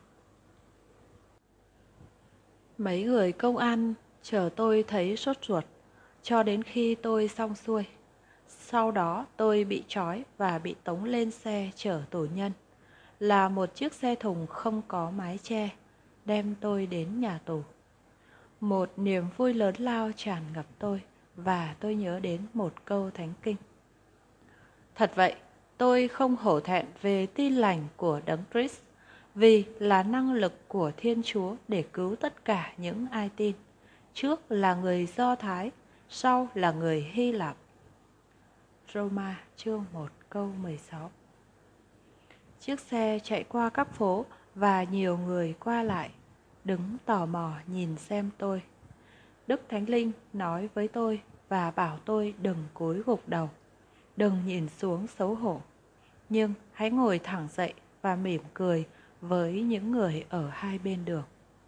Mấy người công an chờ tôi thấy sốt ruột cho đến khi tôi xong xuôi. Sau đó tôi bị trói và bị tống lên xe chở tù nhân, là một chiếc xe thùng không có mái che, đem tôi đến nhà tù. Một niềm vui lớn lao tràn ngập tôi và tôi nhớ đến một câu thánh kinh. Thật vậy, Tôi không hổ thẹn về tin lành của Đấng Christ, vì là năng lực của Thiên Chúa để cứu tất cả những ai tin. Trước là người Do Thái, sau là người Hy Lạp. Roma chương 1 câu 16. Chiếc xe chạy qua các phố và nhiều người qua lại, đứng tò mò nhìn xem tôi. Đức Thánh Linh nói với tôi và bảo tôi đừng cúi gục đầu, đừng nhìn xuống xấu hổ, nhưng hãy ngồi thẳng dậy và mỉm cười với những người ở hai bên đường.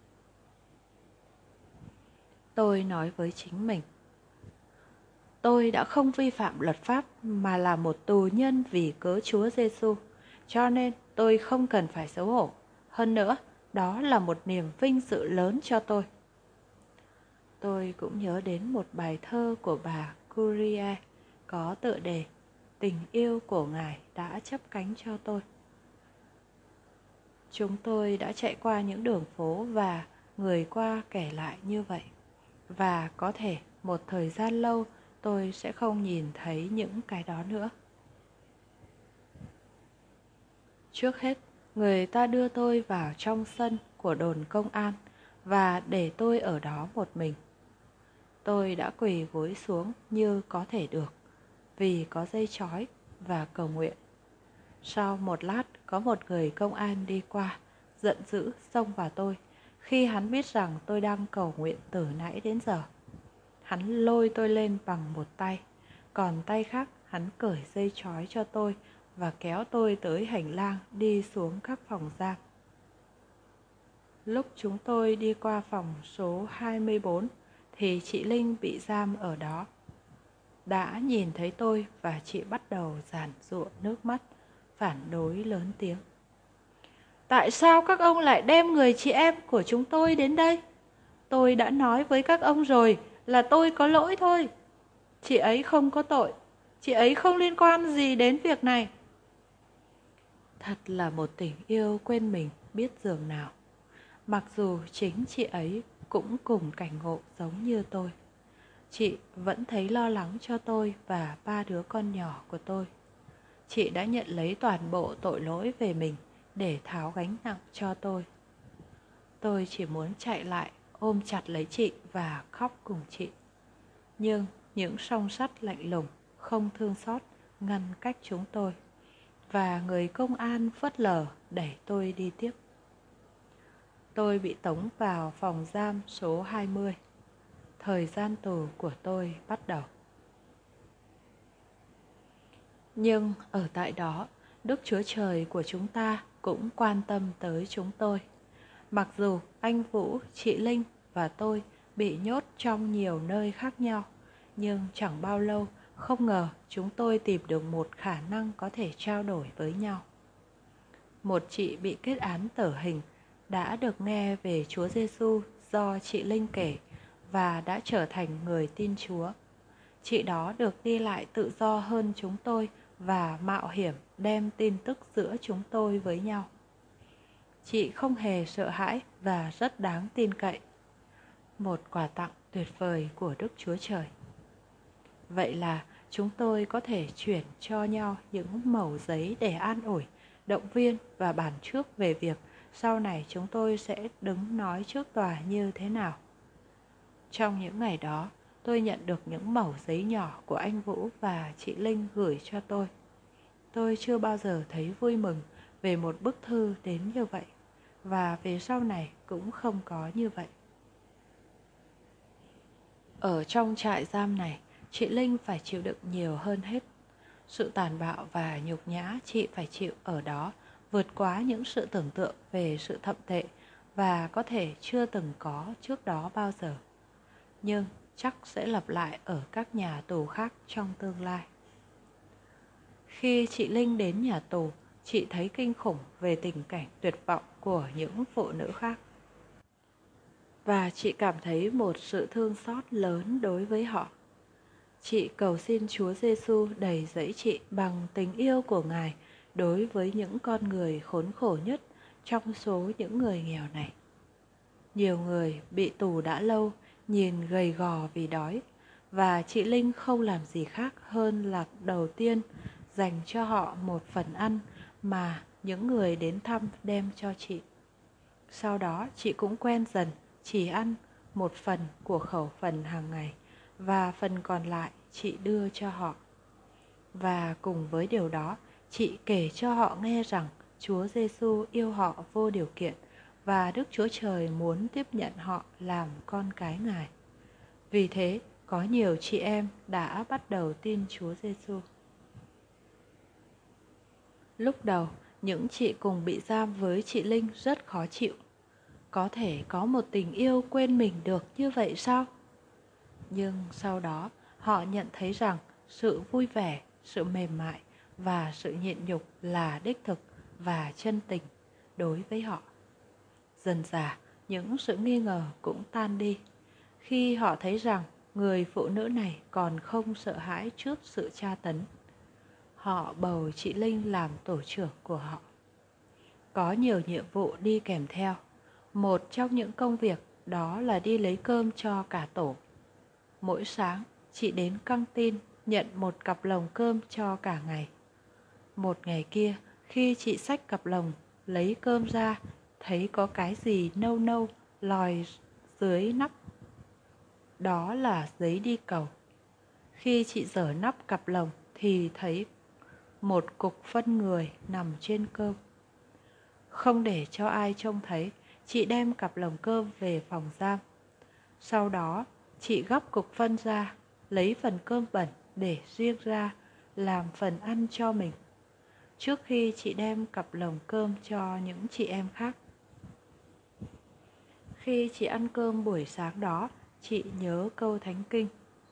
Tôi nói với chính mình, tôi đã không vi phạm luật pháp mà là một tù nhân vì cớ Chúa Giêsu, cho nên tôi không cần phải xấu hổ. Hơn nữa, đó là một niềm vinh dự lớn cho tôi. Tôi cũng nhớ đến một bài thơ của bà Curie có tựa đề Tình yêu của Ngài đã chắp cánh cho tôi. Chúng tôi đã chạy qua những đường phố và người qua kể lại như vậy. Và có thể một thời gian lâu tôi sẽ không nhìn thấy những cái đó nữa. Trước hết, người ta đưa tôi vào trong sân của đồn công an và để tôi ở đó một mình. Tôi đã quỳ gối xuống như có thể được, vì có dây trói và cầu nguyện. Sau một lát, có một người công an đi qua, giận dữ xông vào tôi, khi hắn biết rằng tôi đang cầu nguyện từ nãy đến giờ. Hắn lôi tôi lên bằng một tay, còn tay khác hắn cởi dây trói cho tôi và kéo tôi tới hành lang đi xuống các phòng giam. Lúc chúng tôi đi qua phòng số 24 thì chị Linh bị giam ở đó. Đã nhìn thấy tôi và chị bắt đầu giàn giụa nước mắt, phản đối lớn tiếng. Tại sao các ông lại đem người chị em của chúng tôi đến đây? Tôi đã nói với các ông rồi là tôi có lỗi thôi. Chị ấy không có tội, chị ấy không liên quan gì đến việc này. Thật là một tình yêu quên mình biết dường nào. Mặc dù chính chị ấy cũng cùng cảnh ngộ giống như tôi, chị vẫn thấy lo lắng cho tôi và 3 đứa con nhỏ của tôi. Chị đã nhận lấy toàn bộ tội lỗi về mình để tháo gánh nặng cho tôi. Tôi chỉ muốn chạy lại, ôm chặt lấy chị và khóc cùng chị. Nhưng những song sắt lạnh lùng, không thương xót ngăn cách chúng tôi, và người công an phớt lờ đẩy tôi đi tiếp. Tôi bị tống vào phòng giam số 20. Thời gian tù của tôi bắt đầu. Nhưng ở tại đó, Đức Chúa Trời của chúng ta cũng quan tâm tới chúng tôi. Mặc dù anh Vũ, chị Linh và tôi bị nhốt trong nhiều nơi khác nhau, nhưng chẳng bao lâu, không ngờ chúng tôi tìm được một khả năng có thể trao đổi với nhau. Một chị bị kết án tử hình đã được nghe về Chúa Giêsu do chị Linh kể và đã trở thành người tin Chúa. Chị đó được đi lại tự do hơn chúng tôi và mạo hiểm đem tin tức giữa chúng tôi với nhau. Chị không hề sợ hãi và rất đáng tin cậy. Một quà tặng tuyệt vời của Đức Chúa Trời. Vậy là chúng tôi có thể chuyển cho nhau những mẩu giấy để an ủi, động viên và bàn trước về việc sau này chúng tôi sẽ đứng nói trước tòa như thế nào. Trong những ngày đó, tôi nhận được những mẩu giấy nhỏ của anh Vũ và chị Linh gửi cho tôi. Tôi chưa bao giờ thấy vui mừng về một bức thư đến như vậy, và về sau này cũng không có như vậy. Ở trong trại giam này, chị Linh phải chịu đựng nhiều hơn hết. Sự tàn bạo và nhục nhã chị phải chịu ở đó vượt quá những sự tưởng tượng về sự thậm tệ và có thể chưa từng có trước đó bao giờ. Nhưng chắc sẽ lặp lại ở các nhà tù khác trong tương lai. Khi chị Linh đến nhà tù, chị thấy kinh khủng về tình cảnh tuyệt vọng của những phụ nữ khác. Và chị cảm thấy một sự thương xót lớn đối với họ. Chị cầu xin Chúa Giêsu đầy dẫy chị bằng tình yêu của Ngài đối với những con người khốn khổ nhất trong số những người nghèo này. Nhiều người bị tù đã lâu, nhìn gầy gò vì đói, và chị Linh không làm gì khác hơn là đầu tiên dành cho họ một phần ăn mà những người đến thăm đem cho chị. Sau đó chị cũng quen dần chỉ ăn một phần của khẩu phần hàng ngày và phần còn lại chị đưa cho họ. Và cùng với điều đó, chị kể cho họ nghe rằng Chúa Giêsu yêu họ vô điều kiện và Đức Chúa Trời muốn tiếp nhận họ làm con cái Ngài. Vì thế, có nhiều chị em đã bắt đầu tin Chúa Giêsu. Lúc đầu, những chị cùng bị giam với chị Linh rất khó chịu. Có thể có một tình yêu quên mình được như vậy sao? Nhưng sau đó, họ nhận thấy rằng sự vui vẻ, sự mềm mại và sự nhịn nhục là đích thực và chân tình đối với họ. Dần dà, những sự nghi ngờ cũng tan đi khi họ thấy rằng người phụ nữ này còn không sợ hãi trước sự tra tấn. Họ bầu chị Linh làm tổ trưởng của họ. Có nhiều nhiệm vụ đi kèm theo. Một trong những công việc đó là đi lấy cơm cho cả tổ. Mỗi sáng, chị đến căng tin nhận một cặp lồng cơm cho cả ngày. Một ngày kia, khi chị xách cặp lồng lấy cơm ra, thấy có cái gì nâu nâu lòi dưới nắp. Đó là giấy đi cầu. Khi chị giở nắp cặp lồng thì thấy một cục phân người nằm trên cơm. Không để cho ai trông thấy, chị đem cặp lồng cơm về phòng giam. Sau đó, chị gắp cục phân ra, lấy phần cơm bẩn để riêng ra làm phần ăn cho mình, trước khi chị đem cặp lồng cơm cho những chị em khác. Khi chị ăn cơm buổi sáng đó, chị nhớ câu thánh kinh: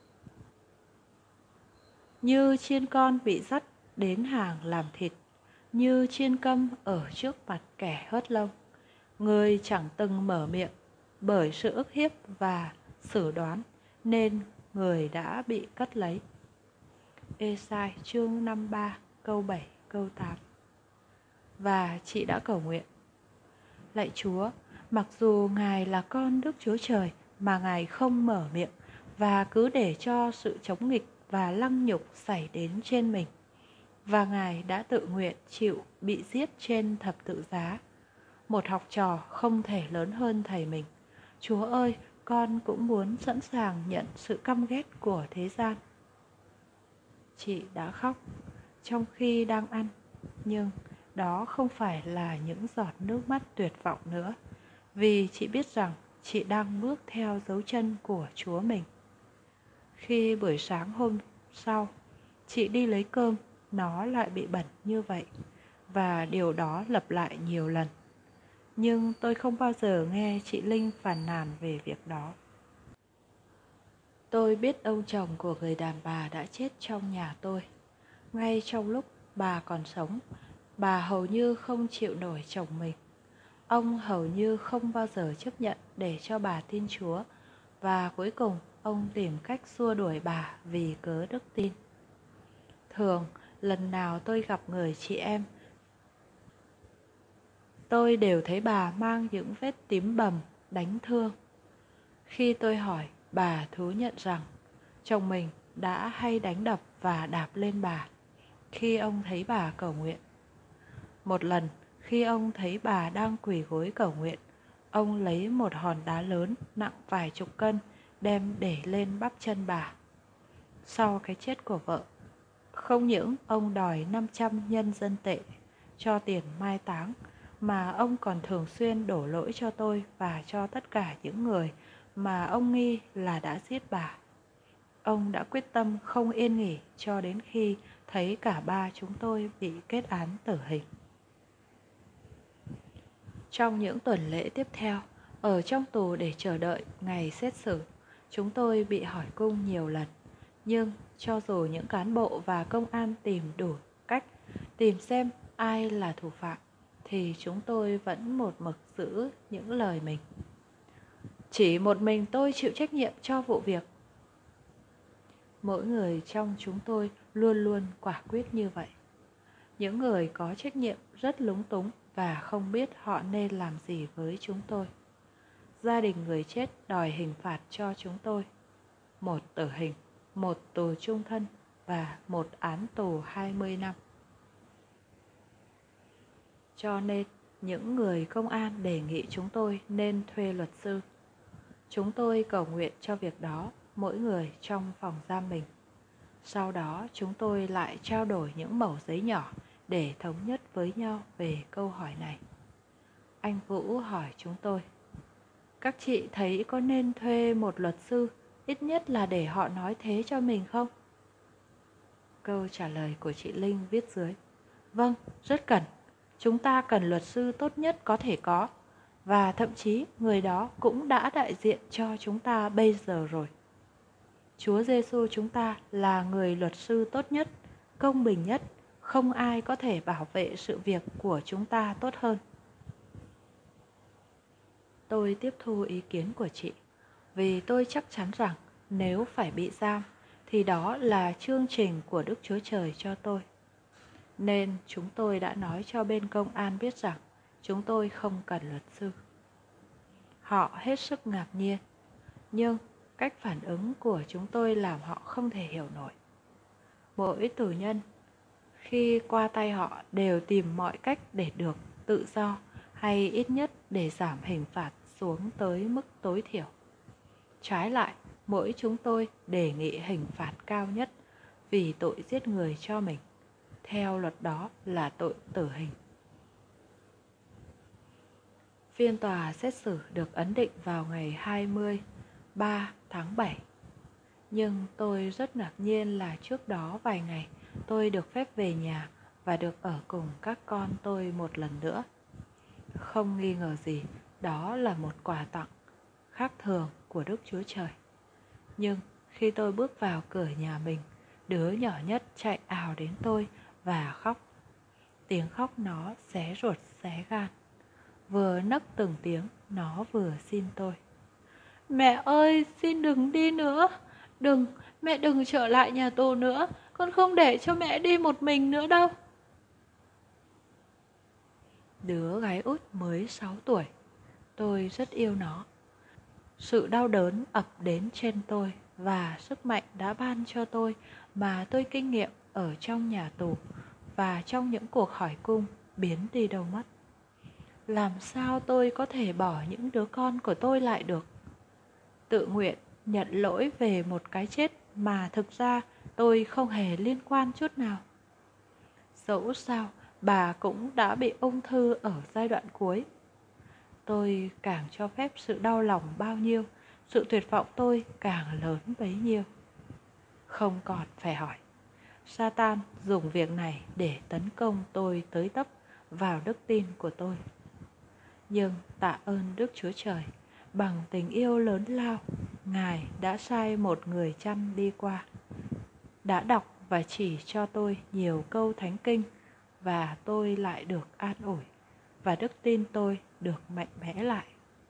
như chiên con bị dắt đến hàng làm thịt, như chiên câm ở trước mặt kẻ hớt lông, người chẳng từng mở miệng, bởi sự ức hiếp và xử đoán nên người đã bị cất lấy. Ê-sai chương 53 câu 7 câu 8. Và chị đã cầu nguyện: lạy Chúa, mặc dù Ngài là con Đức Chúa Trời mà Ngài không mở miệng và cứ để cho sự chống nghịch và lăng nhục xảy đến trên mình, và Ngài đã tự nguyện chịu bị giết trên thập tự giá. Một học trò không thể lớn hơn thầy mình. Chúa ơi, con cũng muốn sẵn sàng nhận sự căm ghét của thế gian. Chị đã khóc trong khi đang ăn, nhưng đó không phải là những giọt nước mắt tuyệt vọng nữa, vì chị biết rằng chị đang bước theo dấu chân của Chúa mình. Khi buổi sáng hôm sau, chị đi lấy cơm, nó lại bị bẩn như vậy, và điều đó lặp lại nhiều lần. Nhưng tôi không bao giờ nghe chị Linh phàn nàn về việc đó. Tôi biết ông chồng của người đàn bà đã chết trong nhà tôi. Ngay trong lúc bà còn sống, bà hầu như không chịu nổi chồng mình. Ông hầu như không bao giờ chấp nhận để cho bà tin Chúa, và cuối cùng ông tìm cách xua đuổi bà vì cớ đức tin. Thường, lần nào tôi gặp người chị em, tôi đều thấy bà mang những vết tím bầm, đánh thương. Khi tôi hỏi, bà thú nhận rằng chồng mình đã hay đánh đập và đạp lên bà khi ông thấy bà cầu nguyện. Một lần, khi ông thấy bà đang quỳ gối cầu nguyện, ông lấy một hòn đá lớn nặng vài chục cân đem để lên bắp chân bà. Sau cái chết của vợ, không những ông đòi 500 nhân dân tệ cho tiền mai táng, mà ông còn thường xuyên đổ lỗi cho tôi và cho tất cả những người mà ông nghi là đã giết bà. Ông đã quyết tâm không yên nghỉ cho đến khi thấy cả ba chúng tôi bị kết án tử hình. Trong những tuần lễ tiếp theo, ở trong tù để chờ đợi ngày xét xử, chúng tôi bị hỏi cung nhiều lần. Nhưng cho dù những cán bộ và công an tìm đủ cách tìm xem ai là thủ phạm, thì chúng tôi vẫn một mực giữ những lời mình. Chỉ một mình tôi chịu trách nhiệm cho vụ việc. Mỗi người trong chúng tôi luôn luôn quả quyết như vậy. Những người có trách nhiệm rất lúng túng và không biết họ nên làm gì với chúng tôi. Gia đình người chết đòi hình phạt cho chúng tôi: một tử hình, một tù chung thân, và một án tù 20 năm. Cho nên, những người công an đề nghị chúng tôi nên thuê luật sư. Chúng tôi cầu nguyện cho việc đó, mỗi người trong phòng giam mình. Sau đó chúng tôi lại trao đổi những mẩu giấy nhỏ để thống nhất với nhau về câu hỏi này. Anh Vũ hỏi chúng tôi: các chị thấy có nên thuê một luật sư, ít nhất là để họ nói thế cho mình không? Câu trả lời của chị Linh viết dưới: vâng, rất cần. Chúng ta cần luật sư tốt nhất có thể có, và thậm chí người đó cũng đã đại diện cho chúng ta bây giờ rồi. Chúa Giêsu chúng ta là người luật sư tốt nhất, công bình nhất, không ai có thể bảo vệ sự việc của chúng ta tốt hơn. Tôi tiếp thu ý kiến của chị, vì tôi chắc chắn rằng nếu phải bị giam thì đó là chương trình của Đức Chúa Trời cho tôi. Nên chúng tôi đã nói cho bên công an biết rằng chúng tôi không cần luật sư. Họ hết sức ngạc nhiên, nhưng cách phản ứng của chúng tôi làm họ không thể hiểu nổi. Mỗi tù nhân khi qua tay họ đều tìm mọi cách để được tự do, hay ít nhất để giảm hình phạt xuống tới mức tối thiểu. Trái lại, mỗi chúng tôi đề nghị hình phạt cao nhất vì tội giết người cho mình. Theo luật đó là tội tử hình. Phiên tòa xét xử được ấn định vào ngày 23 tháng 7. Nhưng tôi rất ngạc nhiên là trước đó vài ngày tôi được phép về nhà và được ở cùng các con tôi một lần nữa. Không nghi ngờ gì, đó là một quà tặng khác thường của Đức Chúa Trời. Nhưng khi tôi bước vào cửa nhà mình, đứa nhỏ nhất chạy ào đến tôi và khóc. Tiếng khóc nó xé ruột xé gan. Vừa nấc từng tiếng, nó vừa xin tôi: mẹ ơi, xin đừng đi nữa. Đừng, mẹ đừng trở lại nhà tù nữa. Con không để cho mẹ đi một mình nữa đâu. Đứa gái út mới 6 tuổi. Tôi rất yêu nó. Sự đau đớn ập đến trên tôi và sức mạnh đã ban cho tôi mà tôi kinh nghiệm ở trong nhà tù và trong những cuộc hỏi cung biến đi đâu mất. Làm sao tôi có thể bỏ những đứa con của tôi lại được? Tự nguyện nhận lỗi về một cái chết mà thực ra tôi không hề liên quan chút nào. Dẫu sao, bà cũng đã bị ung thư ở giai đoạn cuối. Tôi càng cho phép sự đau lòng bao nhiêu, sự tuyệt vọng tôi càng lớn bấy nhiêu. Không còn phải hỏi. Satan dùng việc này để tấn công tôi tới tấp vào đức tin của tôi. Nhưng tạ ơn Đức Chúa Trời, bằng tình yêu lớn lao, Ngài đã sai một người chăn đi qua, đã đọc và chỉ cho tôi nhiều câu thánh kinh, và tôi lại được an ủi, và đức tin tôi được mạnh mẽ lại.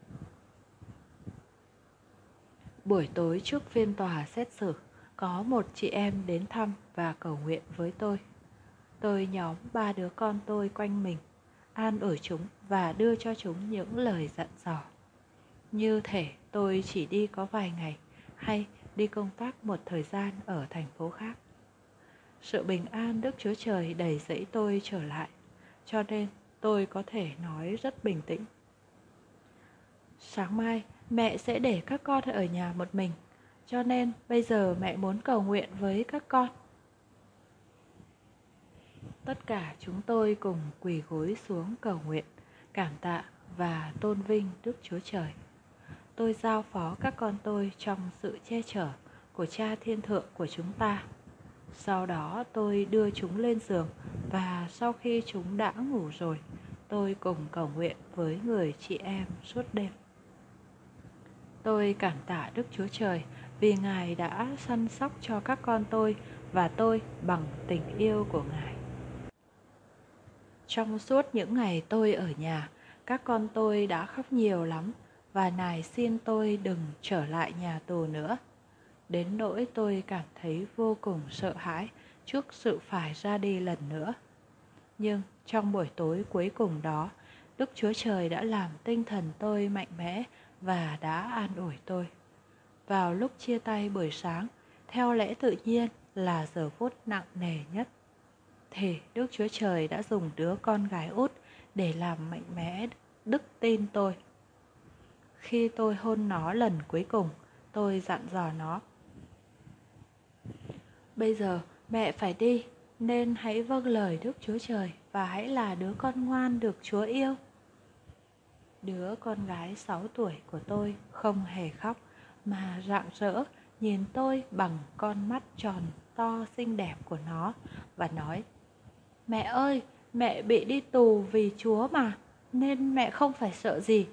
Buổi tối trước phiên tòa xét xử, có một chị em đến thăm và cầu nguyện với tôi. Tôi nhóm 3 đứa con tôi quanh mình, an ủi chúng và đưa cho chúng những lời dặn dò. Như thể tôi chỉ đi có vài ngày hay đi công tác một thời gian ở thành phố khác. Sự bình an Đức Chúa Trời đẩy dẫy tôi trở lại, cho nên tôi có thể nói rất bình tĩnh. Sáng mai mẹ sẽ để các con ở nhà một mình, cho nên bây giờ mẹ muốn cầu nguyện với các con. Tất cả chúng tôi cùng quỳ gối xuống cầu nguyện, cảm tạ và tôn vinh Đức Chúa Trời. Tôi giao phó các con tôi trong sự che chở của Cha Thiên Thượng của chúng ta. Sau đó tôi đưa chúng lên giường, và sau khi chúng đã ngủ rồi, tôi cùng cầu nguyện với người chị em suốt đêm. Tôi cảm tạ Đức Chúa Trời vì Ngài đã săn sóc cho các con tôi và tôi bằng tình yêu của Ngài. Trong suốt những ngày tôi ở nhà, các con tôi đã khóc nhiều lắm và nài xin tôi đừng trở lại nhà tù nữa. Đến nỗi tôi cảm thấy vô cùng sợ hãi trước sự phải ra đi lần nữa. Nhưng trong buổi tối cuối cùng đó, Đức Chúa Trời đã làm tinh thần tôi mạnh mẽ và đã an ủi tôi. Vào lúc chia tay buổi sáng, theo lẽ tự nhiên, là giờ phút nặng nề nhất, thì Đức Chúa Trời đã dùng đứa con gái út để làm mạnh mẽ đức tin tôi. Khi tôi hôn nó lần cuối cùng, tôi dặn dò nó: bây giờ mẹ phải đi, nên hãy vâng lời Đức Chúa Trời và hãy là đứa con ngoan được Chúa yêu. Đứa con gái 6 tuổi của tôi không hề khóc, mà rạng rỡ nhìn tôi bằng con mắt tròn to xinh đẹp của nó và nói: mẹ ơi, mẹ bị đi tù vì Chúa mà, nên mẹ không phải sợ gì.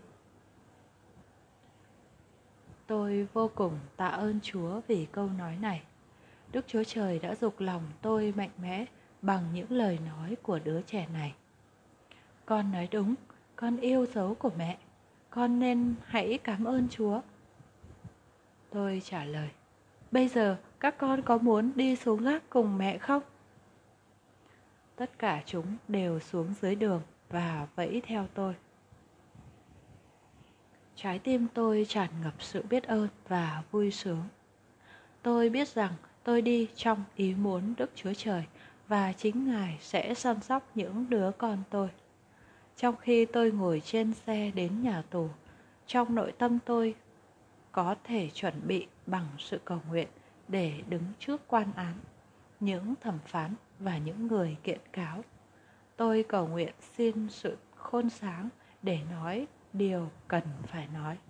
Tôi vô cùng tạ ơn Chúa vì câu nói này. Đức Chúa Trời đã giục lòng tôi mạnh mẽ bằng những lời nói của đứa trẻ này. Con nói đúng, con yêu dấu của mẹ, con nên hãy cảm ơn Chúa. Tôi trả lời: bây giờ các con có muốn đi xuống gác cùng mẹ không? Tất cả chúng đều xuống dưới đường và vẫy theo tôi. Trái tim tôi tràn ngập sự biết ơn và vui sướng. Tôi biết rằng tôi đi trong ý muốn Đức Chúa Trời và chính Ngài sẽ săn sóc những đứa con tôi. Trong khi tôi ngồi trên xe đến nhà tù, trong nội tâm tôi có thể chuẩn bị bằng sự cầu nguyện để đứng trước quan án, những thẩm phán và những người kiện cáo. Tôi cầu nguyện xin sự khôn sáng để nói điều cần phải nói.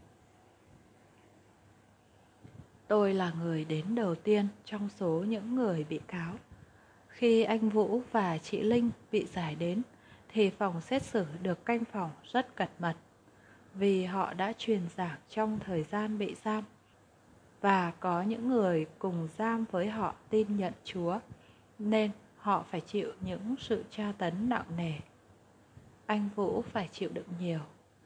Tôi là người đến đầu tiên trong số những người bị cáo. Khi anh Vũ và chị Linh bị giải đến, thì phòng xét xử được canh phòng rất cẩn mật, vì họ đã truyền giảng trong thời gian bị giam, và có những người cùng giam với họ tin nhận Chúa, nên họ phải chịu những sự tra tấn nặng nề. Anh Vũ phải chịu đựng nhiều.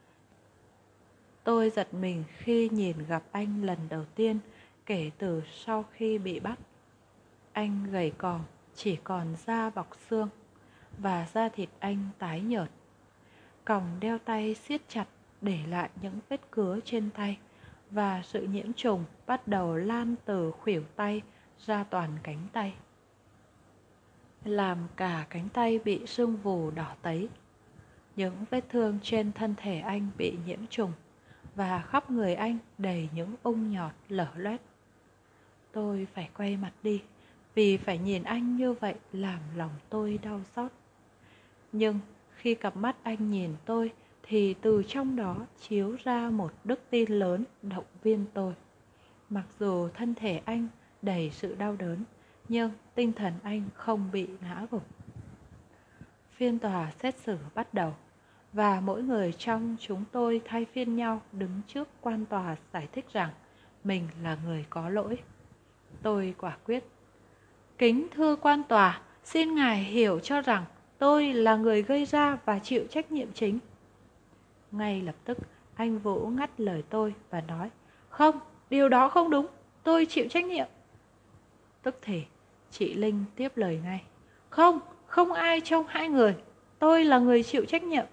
Tôi giật mình khi nhìn gặp anh lần đầu tiên kể từ sau khi bị bắt. Anh gầy còm, chỉ còn da bọc xương, và da thịt anh tái nhợt. Còng đeo tay siết chặt để lại những vết cứa trên tay, và sự nhiễm trùng bắt đầu lan từ khuỷu tay ra toàn cánh tay, làm cả cánh tay bị sưng vù đỏ tấy. Những vết thương trên thân thể anh bị nhiễm trùng, và khắp người anh đầy những ung nhọt lở loét. Tôi phải quay mặt đi, vì phải nhìn anh như vậy làm lòng tôi đau xót. Nhưng khi cặp mắt anh nhìn tôi, thì từ trong đó chiếu ra một đức tin lớn động viên tôi. Mặc dù thân thể anh đầy sự đau đớn, nhưng tinh thần anh không bị ngã gục. Phiên tòa xét xử bắt đầu, và mỗi người trong chúng tôi thay phiên nhau đứng trước quan tòa giải thích rằng mình là người có lỗi. Tôi quả quyết: kính thưa quan tòa, xin Ngài hiểu cho rằng tôi là người gây ra và chịu trách nhiệm chính. Ngay lập tức, anh Vũ ngắt lời tôi và nói: không, điều đó không đúng, tôi chịu trách nhiệm. Tức thì, chị Linh tiếp lời ngay: không, không ai trong hai người, tôi là người chịu trách nhiệm.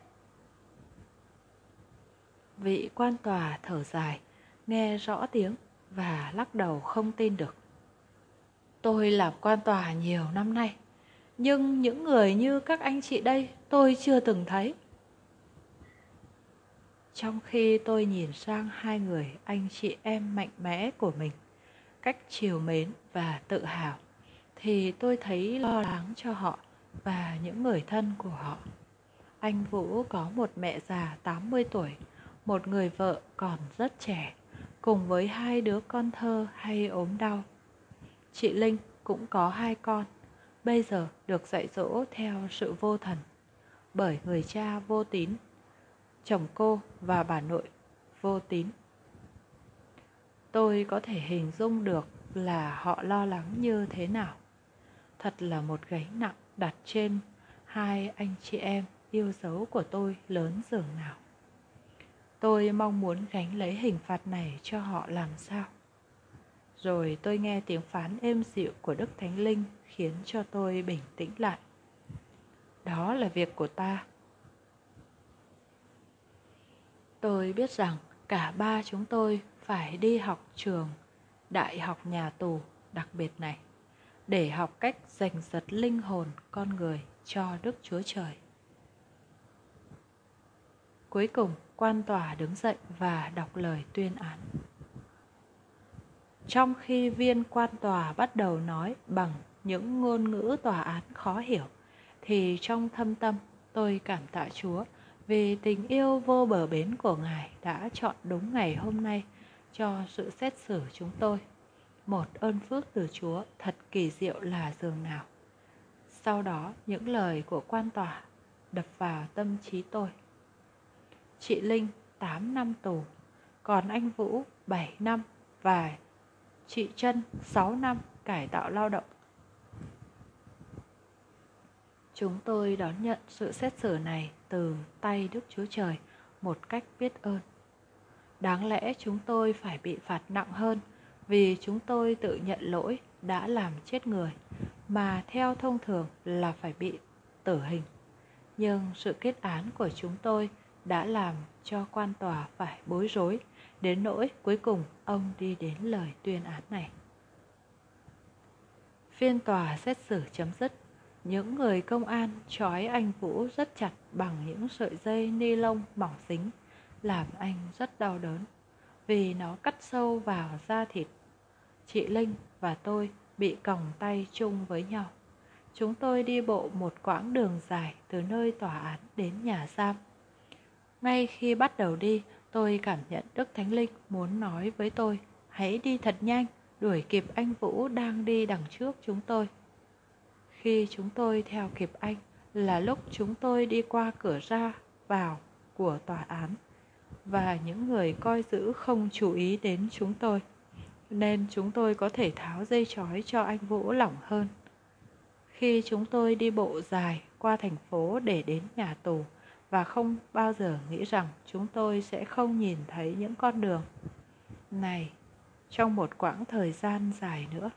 Vị quan tòa thở dài, nghe rõ tiếng và lắc đầu không tin được. Tôi làm quan tòa nhiều năm nay, nhưng những người như các anh chị đây tôi chưa từng thấy. Trong khi tôi nhìn sang hai người anh chị em mạnh mẽ của mình, cách trìu mến và tự hào, thì tôi thấy lo lắng cho họ và những người thân của họ. Anh Vũ có một mẹ già 80 tuổi, một người vợ còn rất trẻ, cùng với hai đứa con thơ hay ốm đau. Chị Linh cũng có hai con, bây giờ được dạy dỗ theo sự vô thần, bởi người cha vô tín, chồng cô và bà nội vô tín. Tôi có thể hình dung được là họ lo lắng như thế nào. Thật là một gánh nặng đặt trên hai anh chị em yêu dấu của tôi lớn dường nào. Tôi mong muốn gánh lấy hình phạt này cho họ làm sao. Rồi tôi nghe tiếng phán êm dịu của Đức Thánh Linh khiến cho tôi bình tĩnh lại. Đó là việc của ta. Tôi biết rằng cả ba chúng tôi phải đi học trường Đại học nhà tù đặc biệt này. để học cách giành giật linh hồn con người cho Đức Chúa Trời. Cuối cùng, quan tòa đứng dậy và đọc lời tuyên án. Trong khi viên quan tòa bắt đầu nói bằng những ngôn ngữ tòa án khó hiểu, thì trong thâm tâm tôi cảm tạ Chúa vì tình yêu vô bờ bến của Ngài đã chọn đúng ngày hôm nay cho sự xét xử chúng tôi. Một ơn phước từ Chúa thật kỳ diệu là dường nào. Sau đó, những lời của quan tòa đập vào tâm trí tôi. Chị Linh 8 năm tù, còn anh Vũ 7 năm và chị Trân 6 năm cải tạo lao động. Chúng tôi đón nhận sự xét xử này từ tay Đức Chúa Trời một cách biết ơn. Đáng lẽ chúng tôi phải bị phạt nặng hơn vì chúng tôi tự nhận lỗi đã làm chết người, mà theo thông thường là phải bị tử hình. Nhưng sự kết án của chúng tôi đã làm cho quan tòa phải bối rối, đến nỗi cuối cùng ông đi đến lời tuyên án này. Phiên tòa xét xử chấm dứt. Những người công an trói anh Vũ rất chặt bằng những sợi dây ni lông mỏng dính, làm anh rất đau đớn vì nó cắt sâu vào da thịt. Chị Linh và tôi bị còng tay chung với nhau. Chúng tôi đi bộ một quãng đường dài từ nơi tòa án đến nhà giam. Ngay khi bắt đầu đi, tôi cảm nhận Đức Thánh Linh muốn nói với tôi: hãy đi thật nhanh, đuổi kịp anh Vũ đang đi đằng trước chúng tôi. Khi chúng tôi theo kịp anh là lúc chúng tôi đi qua cửa ra vào của tòa án, và những người coi giữ không chú ý đến chúng tôi, nên chúng tôi có thể tháo dây trói cho anh Vũ lỏng hơn. Khi chúng tôi đi bộ dài qua thành phố để đến nhà tù, và không bao giờ nghĩ rằng chúng tôi sẽ không nhìn thấy những con đường này trong một quãng thời gian dài nữa.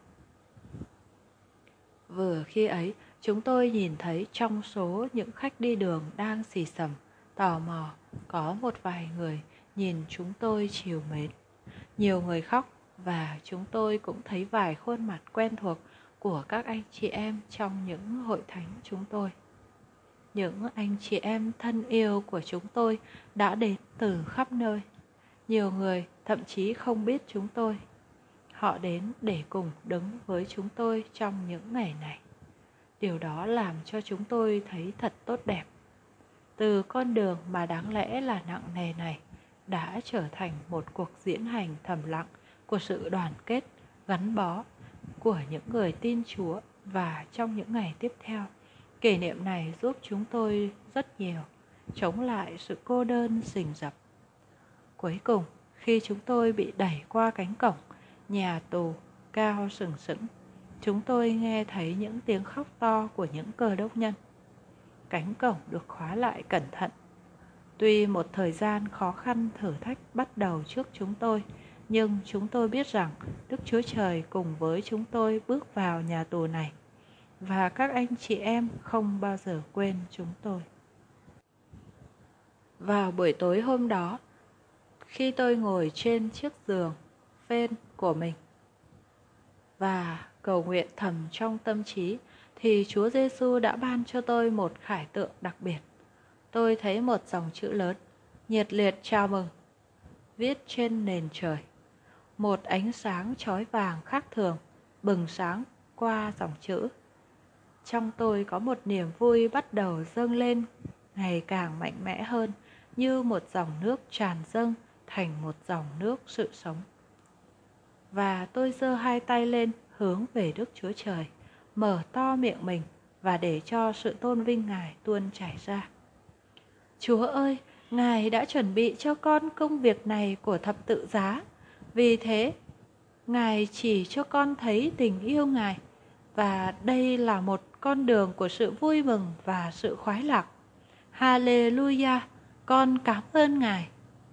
Vừa khi ấy, chúng tôi nhìn thấy trong số những khách đi đường đang xì xầm, tò mò, có một vài người nhìn chúng tôi trìu mến. Nhiều người khóc, và chúng tôi cũng thấy vài khuôn mặt quen thuộc của các anh chị em trong những hội thánh chúng tôi. Những anh chị em thân yêu của chúng tôi đã đến từ khắp nơi. Nhiều người thậm chí không biết chúng tôi. Họ đến để cùng đứng với chúng tôi trong những ngày này. Điều đó làm cho chúng tôi thấy thật tốt đẹp. Từ con đường mà đáng lẽ là nặng nề này đã trở thành một cuộc diễn hành thầm lặng của sự đoàn kết, gắn bó của những người tin Chúa. Và trong những ngày tiếp theo, kỷ niệm này giúp chúng tôi rất nhiều, chống lại sự cô đơn rình rập. Cuối cùng, khi chúng tôi bị đẩy qua cánh cổng nhà tù cao sừng sững, chúng tôi nghe thấy những tiếng khóc to của những cơ đốc nhân. Cánh cổng được khóa lại cẩn thận. Tuy một thời gian khó khăn thử thách bắt đầu trước chúng tôi, nhưng chúng tôi biết rằng Đức Chúa Trời cùng với chúng tôi bước vào nhà tù này, và các anh chị em không bao giờ quên chúng tôi. Vào buổi tối hôm đó, khi tôi ngồi trên chiếc giường phên của mình và cầu nguyện thầm trong tâm trí, thì Chúa Giêsu đã ban cho tôi một khải tượng đặc biệt. Tôi thấy một dòng chữ lớn, nhiệt liệt chào mừng, viết trên nền trời. Một ánh sáng chói vàng khác thường bừng sáng qua dòng chữ. Trong tôi có một niềm vui bắt đầu dâng lên ngày càng mạnh mẽ hơn, như một dòng nước tràn dâng thành một dòng nước sự sống. Và tôi giơ hai tay lên hướng về Đức Chúa Trời, mở to miệng mình và để cho sự tôn vinh Ngài tuôn chảy ra. Chúa ơi, Ngài đã chuẩn bị cho con công việc này của thập tự giá. Vì thế, Ngài chỉ cho con thấy tình yêu Ngài, và đây là một con đường của sự vui mừng và sự khoái lạc. Hallelujah, con cảm ơn Ngài.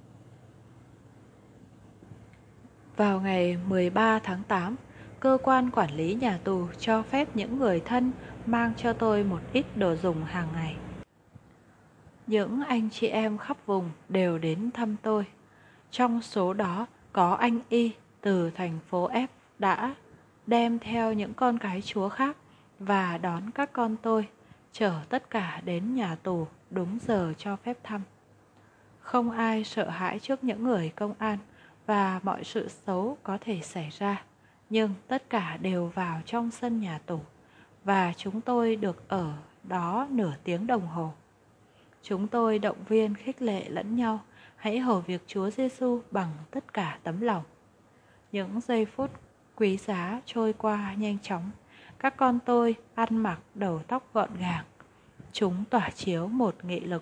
Vào ngày 13 tháng 8, cơ quan quản lý nhà tù cho phép những người thân mang cho tôi một ít đồ dùng hàng ngày. Những anh chị em khắp vùng đều đến thăm tôi. Trong số đó có anh Y từ thành phố F đã đem theo những con cái chúa khác và đón các con tôi, chở tất cả đến nhà tù đúng giờ cho phép thăm. Không ai sợ hãi trước những người công an và mọi sự xấu có thể xảy ra, nhưng tất cả đều vào trong sân nhà tù và chúng tôi được ở đó nửa tiếng đồng hồ. Chúng tôi động viên khích lệ lẫn nhau, hãy hầu việc Chúa Giêsu bằng tất cả tấm lòng. Những giây phút quý giá trôi qua nhanh chóng. Các con tôi ăn mặc đầu tóc gọn gàng. Chúng tỏa chiếu một nghị lực.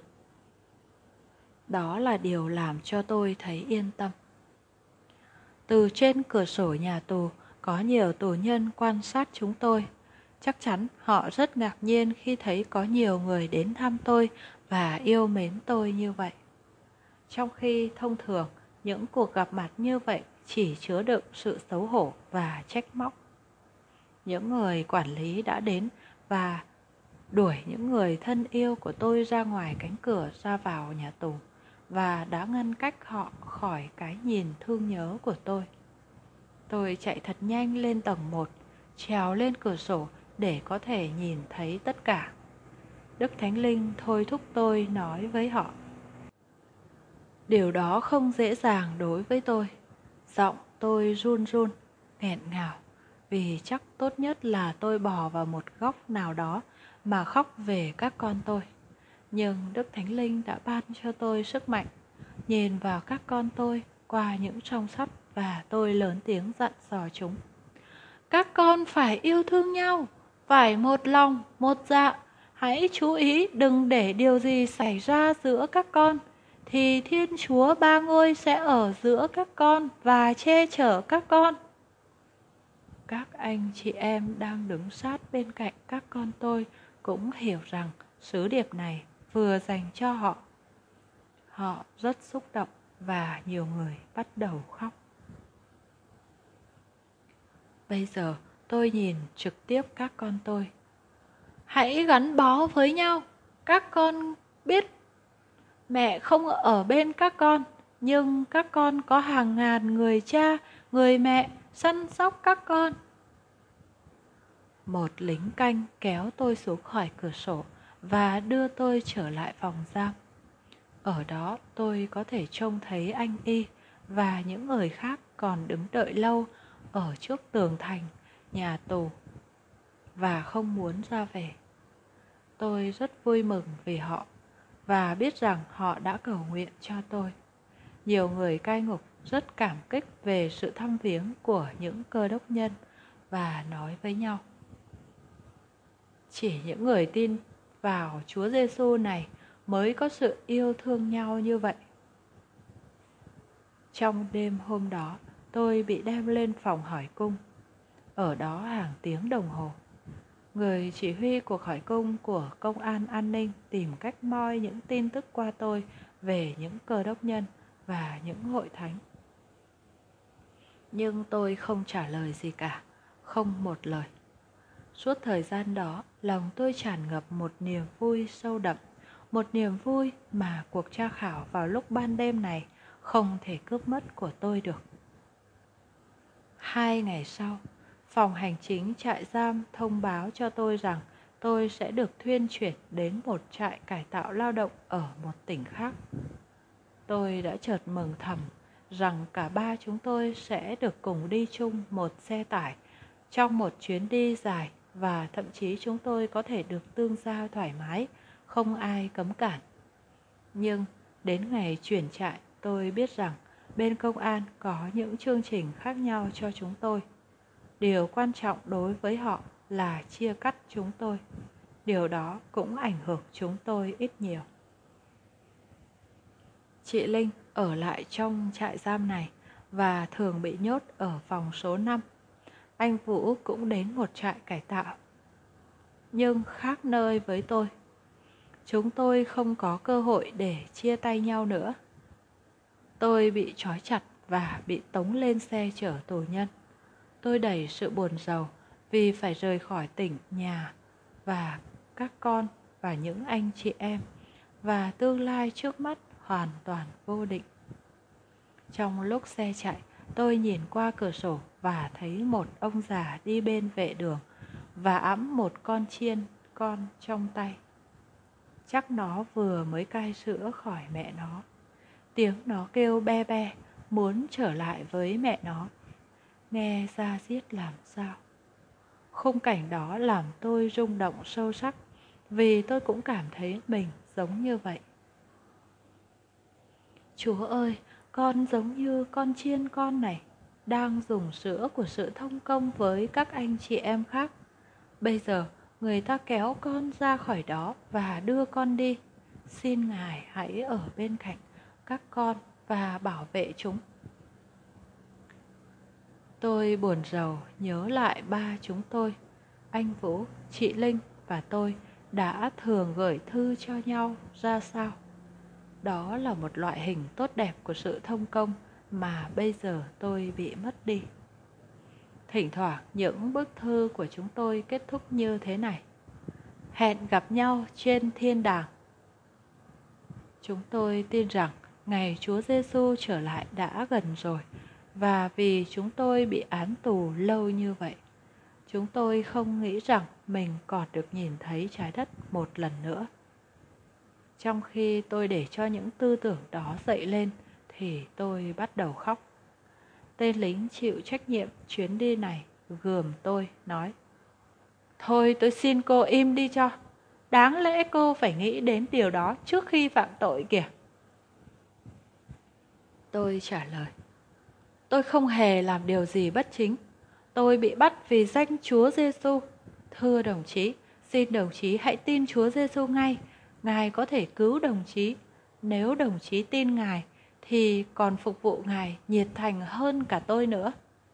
Đó là điều làm cho tôi thấy yên tâm. Từ trên cửa sổ nhà tù, có nhiều tù nhân quan sát chúng tôi. Chắc chắn họ rất ngạc nhiên khi thấy có nhiều người đến thăm tôi và yêu mến tôi như vậy. Trong khi thông thường, những cuộc gặp mặt như vậy chỉ chứa đựng sự xấu hổ và trách móc. Những người quản lý đã đến và đuổi những người thân yêu của tôi ra ngoài cánh cửa ra vào nhà tù và đã ngăn cách họ khỏi cái nhìn thương nhớ của tôi. Tôi chạy thật nhanh lên tầng 1, trèo lên cửa sổ để có thể nhìn thấy tất cả. Đức Thánh Linh thôi thúc tôi nói với họ. Điều đó không dễ dàng đối với tôi. Giọng tôi run run, nghẹn ngào, vì chắc tốt nhất là tôi bò vào một góc nào đó mà khóc về các con tôi. Nhưng Đức Thánh Linh đã ban cho tôi sức mạnh, nhìn vào các con tôi qua những song sắt và tôi lớn tiếng dặn dò chúng. Các con phải yêu thương nhau, phải một lòng, một dạ. Hãy chú ý đừng để điều gì xảy ra giữa các con, thì Thiên Chúa Ba Ngôi sẽ ở giữa các con và che chở các con. Các anh chị em đang đứng sát bên cạnh các con tôi cũng hiểu rằng sứ điệp này vừa dành cho họ. Họ rất xúc động và nhiều người bắt đầu khóc. Bây giờ tôi nhìn trực tiếp các con tôi. Hãy gắn bó với nhau. Các con biết mẹ không ở bên các con, nhưng các con có hàng ngàn người cha, người mẹ săn sóc các con. Một lính canh kéo tôi xuống khỏi cửa sổ và đưa tôi trở lại phòng giam. Ở đó tôi có thể trông thấy anh Y và những người khác còn đứng đợi lâu ở trước tường thành nhà tù và không muốn ra về. Tôi rất vui mừng vì họ và biết rằng họ đã cầu nguyện cho tôi. Nhiều người cai ngục rất cảm kích về sự thăm viếng của những cơ đốc nhân và nói với nhau. Chỉ những người tin vào Chúa Giêsu này mới có sự yêu thương nhau như vậy. Trong đêm hôm đó, tôi bị đem lên phòng hỏi cung. Ở đó hàng tiếng đồng hồ. Người chỉ huy cuộc hỏi cung của công an an ninh tìm cách moi những tin tức qua tôi về những cơ đốc nhân và những hội thánh. Nhưng tôi không trả lời gì cả, không một lời. Suốt thời gian đó, lòng tôi tràn ngập một niềm vui sâu đậm, một niềm vui mà cuộc tra khảo vào lúc ban đêm này không thể cướp mất của tôi được. 2 ngày sau, phòng hành chính trại giam thông báo cho tôi rằng tôi sẽ được thuyên chuyển đến một trại cải tạo lao động ở một tỉnh khác. Tôi đã chợt mừng thầm rằng cả ba chúng tôi sẽ được cùng đi chung một xe tải trong một chuyến đi dài và thậm chí chúng tôi có thể được tương giao thoải mái, không ai cấm cản. Nhưng đến ngày chuyển trại, tôi biết rằng bên công an có những chương trình khác nhau cho chúng tôi. Điều quan trọng đối với họ là chia cắt chúng tôi. Điều đó cũng ảnh hưởng chúng tôi ít nhiều. Chị Linh ở lại trong trại giam này và thường bị nhốt ở phòng số 5. Anh Vũ cũng đến một trại cải tạo. Nhưng khác nơi với tôi. Chúng tôi không có cơ hội để chia tay nhau nữa. Tôi bị trói chặt và bị tống lên xe chở tù nhân. Tôi đầy sự buồn rầu vì phải rời khỏi tỉnh, nhà và các con và những anh chị em, và tương lai trước mắt hoàn toàn vô định. Trong lúc xe chạy, Tôi nhìn qua cửa sổ và thấy một ông già đi bên vệ đường và ẵm một con chiên con trong tay. Chắc nó vừa mới cai sữa khỏi mẹ nó. Tiếng nó kêu be be, muốn trở lại với mẹ nó. Nghe da diết làm sao. Khung cảnh đó làm tôi rung động sâu sắc, vì tôi cũng cảm thấy mình giống như vậy. Chúa ơi, con giống như con chiên con này, đang dùng sữa của sự thông công với các anh chị em khác. Bây giờ, người ta kéo con ra khỏi đó và đưa con đi. Xin Ngài hãy ở bên cạnh các con và bảo vệ chúng. Tôi buồn rầu nhớ lại ba chúng tôi, anh Vũ, chị Linh và tôi đã thường gửi thư cho nhau ra sao. Đó là một loại hình tốt đẹp của sự thông công mà bây giờ tôi bị mất đi. Thỉnh thoảng những bức thư của chúng tôi kết thúc như thế này: hẹn gặp nhau trên thiên đàng. Chúng tôi tin rằng ngày Chúa Giêsu trở lại đã gần rồi, và vì chúng tôi bị án tù lâu như vậy, chúng tôi không nghĩ rằng mình còn được nhìn thấy trái đất một lần nữa. Trong khi tôi để cho những tư tưởng đó dậy lên thì tôi bắt đầu khóc. Tên lính chịu trách nhiệm chuyến đi này gườm tôi, nói: thôi tôi xin cô im đi cho. Đáng lẽ cô phải nghĩ đến điều đó trước khi phạm tội kìa. Tôi trả lời: tôi không hề làm điều gì bất chính. Tôi bị bắt vì danh Chúa Giêsu. Thưa đồng chí, xin đồng chí hãy tin Chúa Giêsu ngay. Ngài có thể cứu đồng chí. Nếu đồng chí tin Ngài thì còn phục vụ Ngài nhiệt thành hơn cả tôi nữa.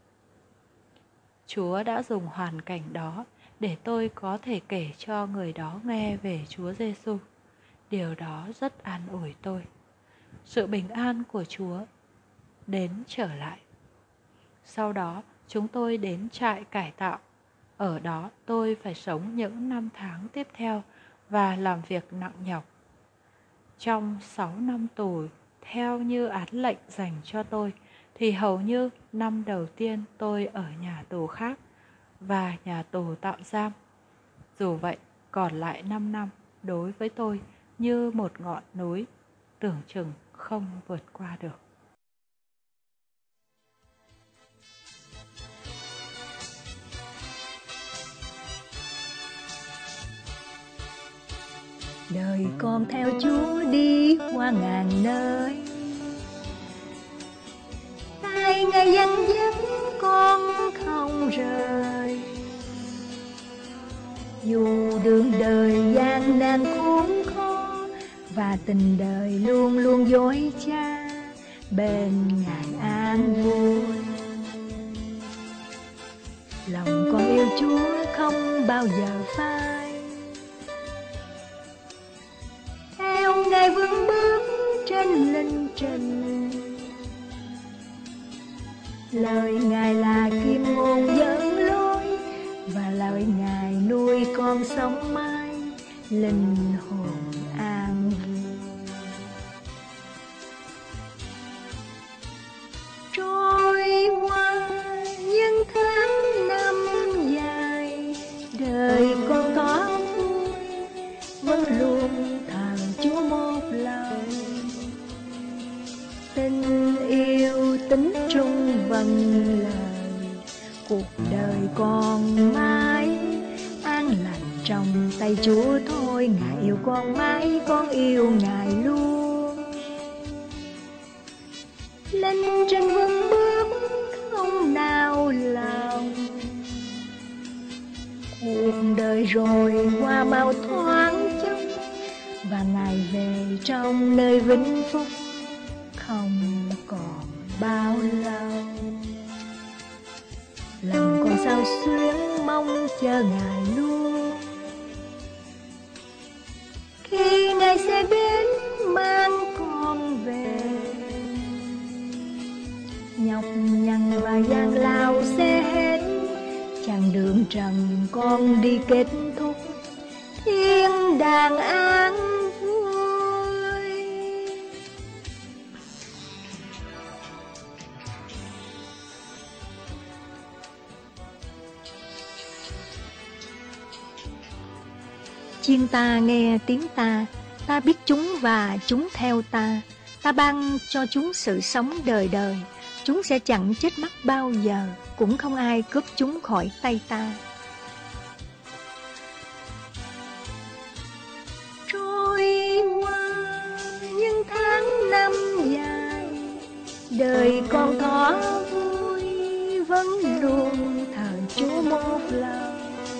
Chúa đã dùng hoàn cảnh đó để tôi có thể kể cho người đó nghe về Chúa Giêsu. Điều đó rất an ủi tôi. Sự bình an của Chúa đến trở lại. Sau đó chúng tôi đến trại cải tạo. Ở đó tôi phải sống những năm tháng tiếp theo và làm việc nặng nhọc. Trong 6 năm tù theo như án lệnh dành cho tôi, thì hầu như năm đầu tiên tôi ở nhà tù khác và nhà tù tạm giam. Dù vậy, còn lại 5 năm đối với tôi như một ngọn núi, tưởng chừng không vượt qua được. Đời con theo Chúa đi qua ngàn nơi, tay Ngài dẫn dắt con không rời. Dù đường đời gian nan khốn khó và tình đời luôn luôn dối trá, bên Ngài an vui. Lòng con yêu Chúa không bao giờ phai, theo Ngài vững bước trên linh trình. Lời Ngài là kim ngôn dẫn lối, và lời Ngài nuôi con sống mãi, linh hồn an vui. Trôi qua những tháng năm dài, đời con thoáng vui, vẫn luôn thờ Chúa một lời. Tình yêu tính trung vâng lời, cuộc đời con mãi an lành trong tay Chúa thôi. Ngài yêu con mãi, con yêu Ngài luôn. Lên trên vững bước không nào lòng, cuộc đời rồi qua bao thoáng chốc, và Ngài về trong nơi vĩnh phúc không còn bao lâu. Lòng con sao xuyến mong chờ Ngài luôn, khi Ngài sẽ đến mang con về. Nhọc nhằn và gian lao sẽ hết, chặng đường trần con đi kết thúc, thiên đàng an vui. Chiên ta nghe tiếng ta, ta biết chúng và chúng theo ta. Ta ban cho chúng sự sống đời đời. Chúng sẽ chẳng chết mất bao giờ, cũng không ai cướp chúng khỏi tay ta. Trôi qua những tháng năm dài, đời con thỏ vui vẫn luôn thờ Chúa một lòng.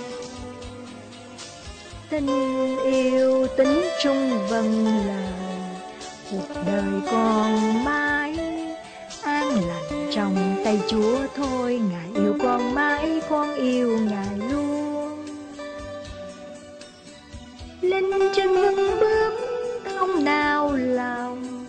Tình yêu tính chung vâng lời, cuộc đời còn mãi an lành trong tay Chúa thôi. Ngài yêu con mãi, con yêu Ngài luôn. Lên trên vững bước không nao lòng,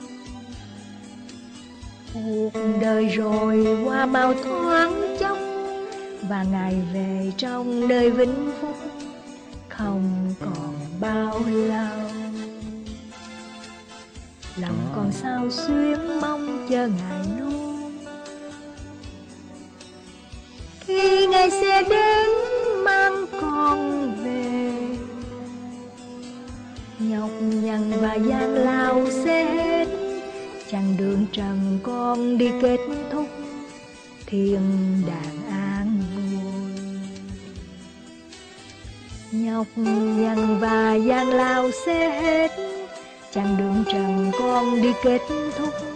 cuộc đời rồi qua mau thoáng chốc, và Ngài về trong nơi vĩnh phúc không còn bao lâu. Lòng còn sao xuyến mong chờ Ngài luôn, khi Ngài sẽ đến mang con về. Nhọc nhằn và gian lao sẽ hết, chặng đường trần con đi kết thúc thiên đàng an vui. Nhọc nhằn và gian lao sẽ hết, chặng đường trần con đi kết thúc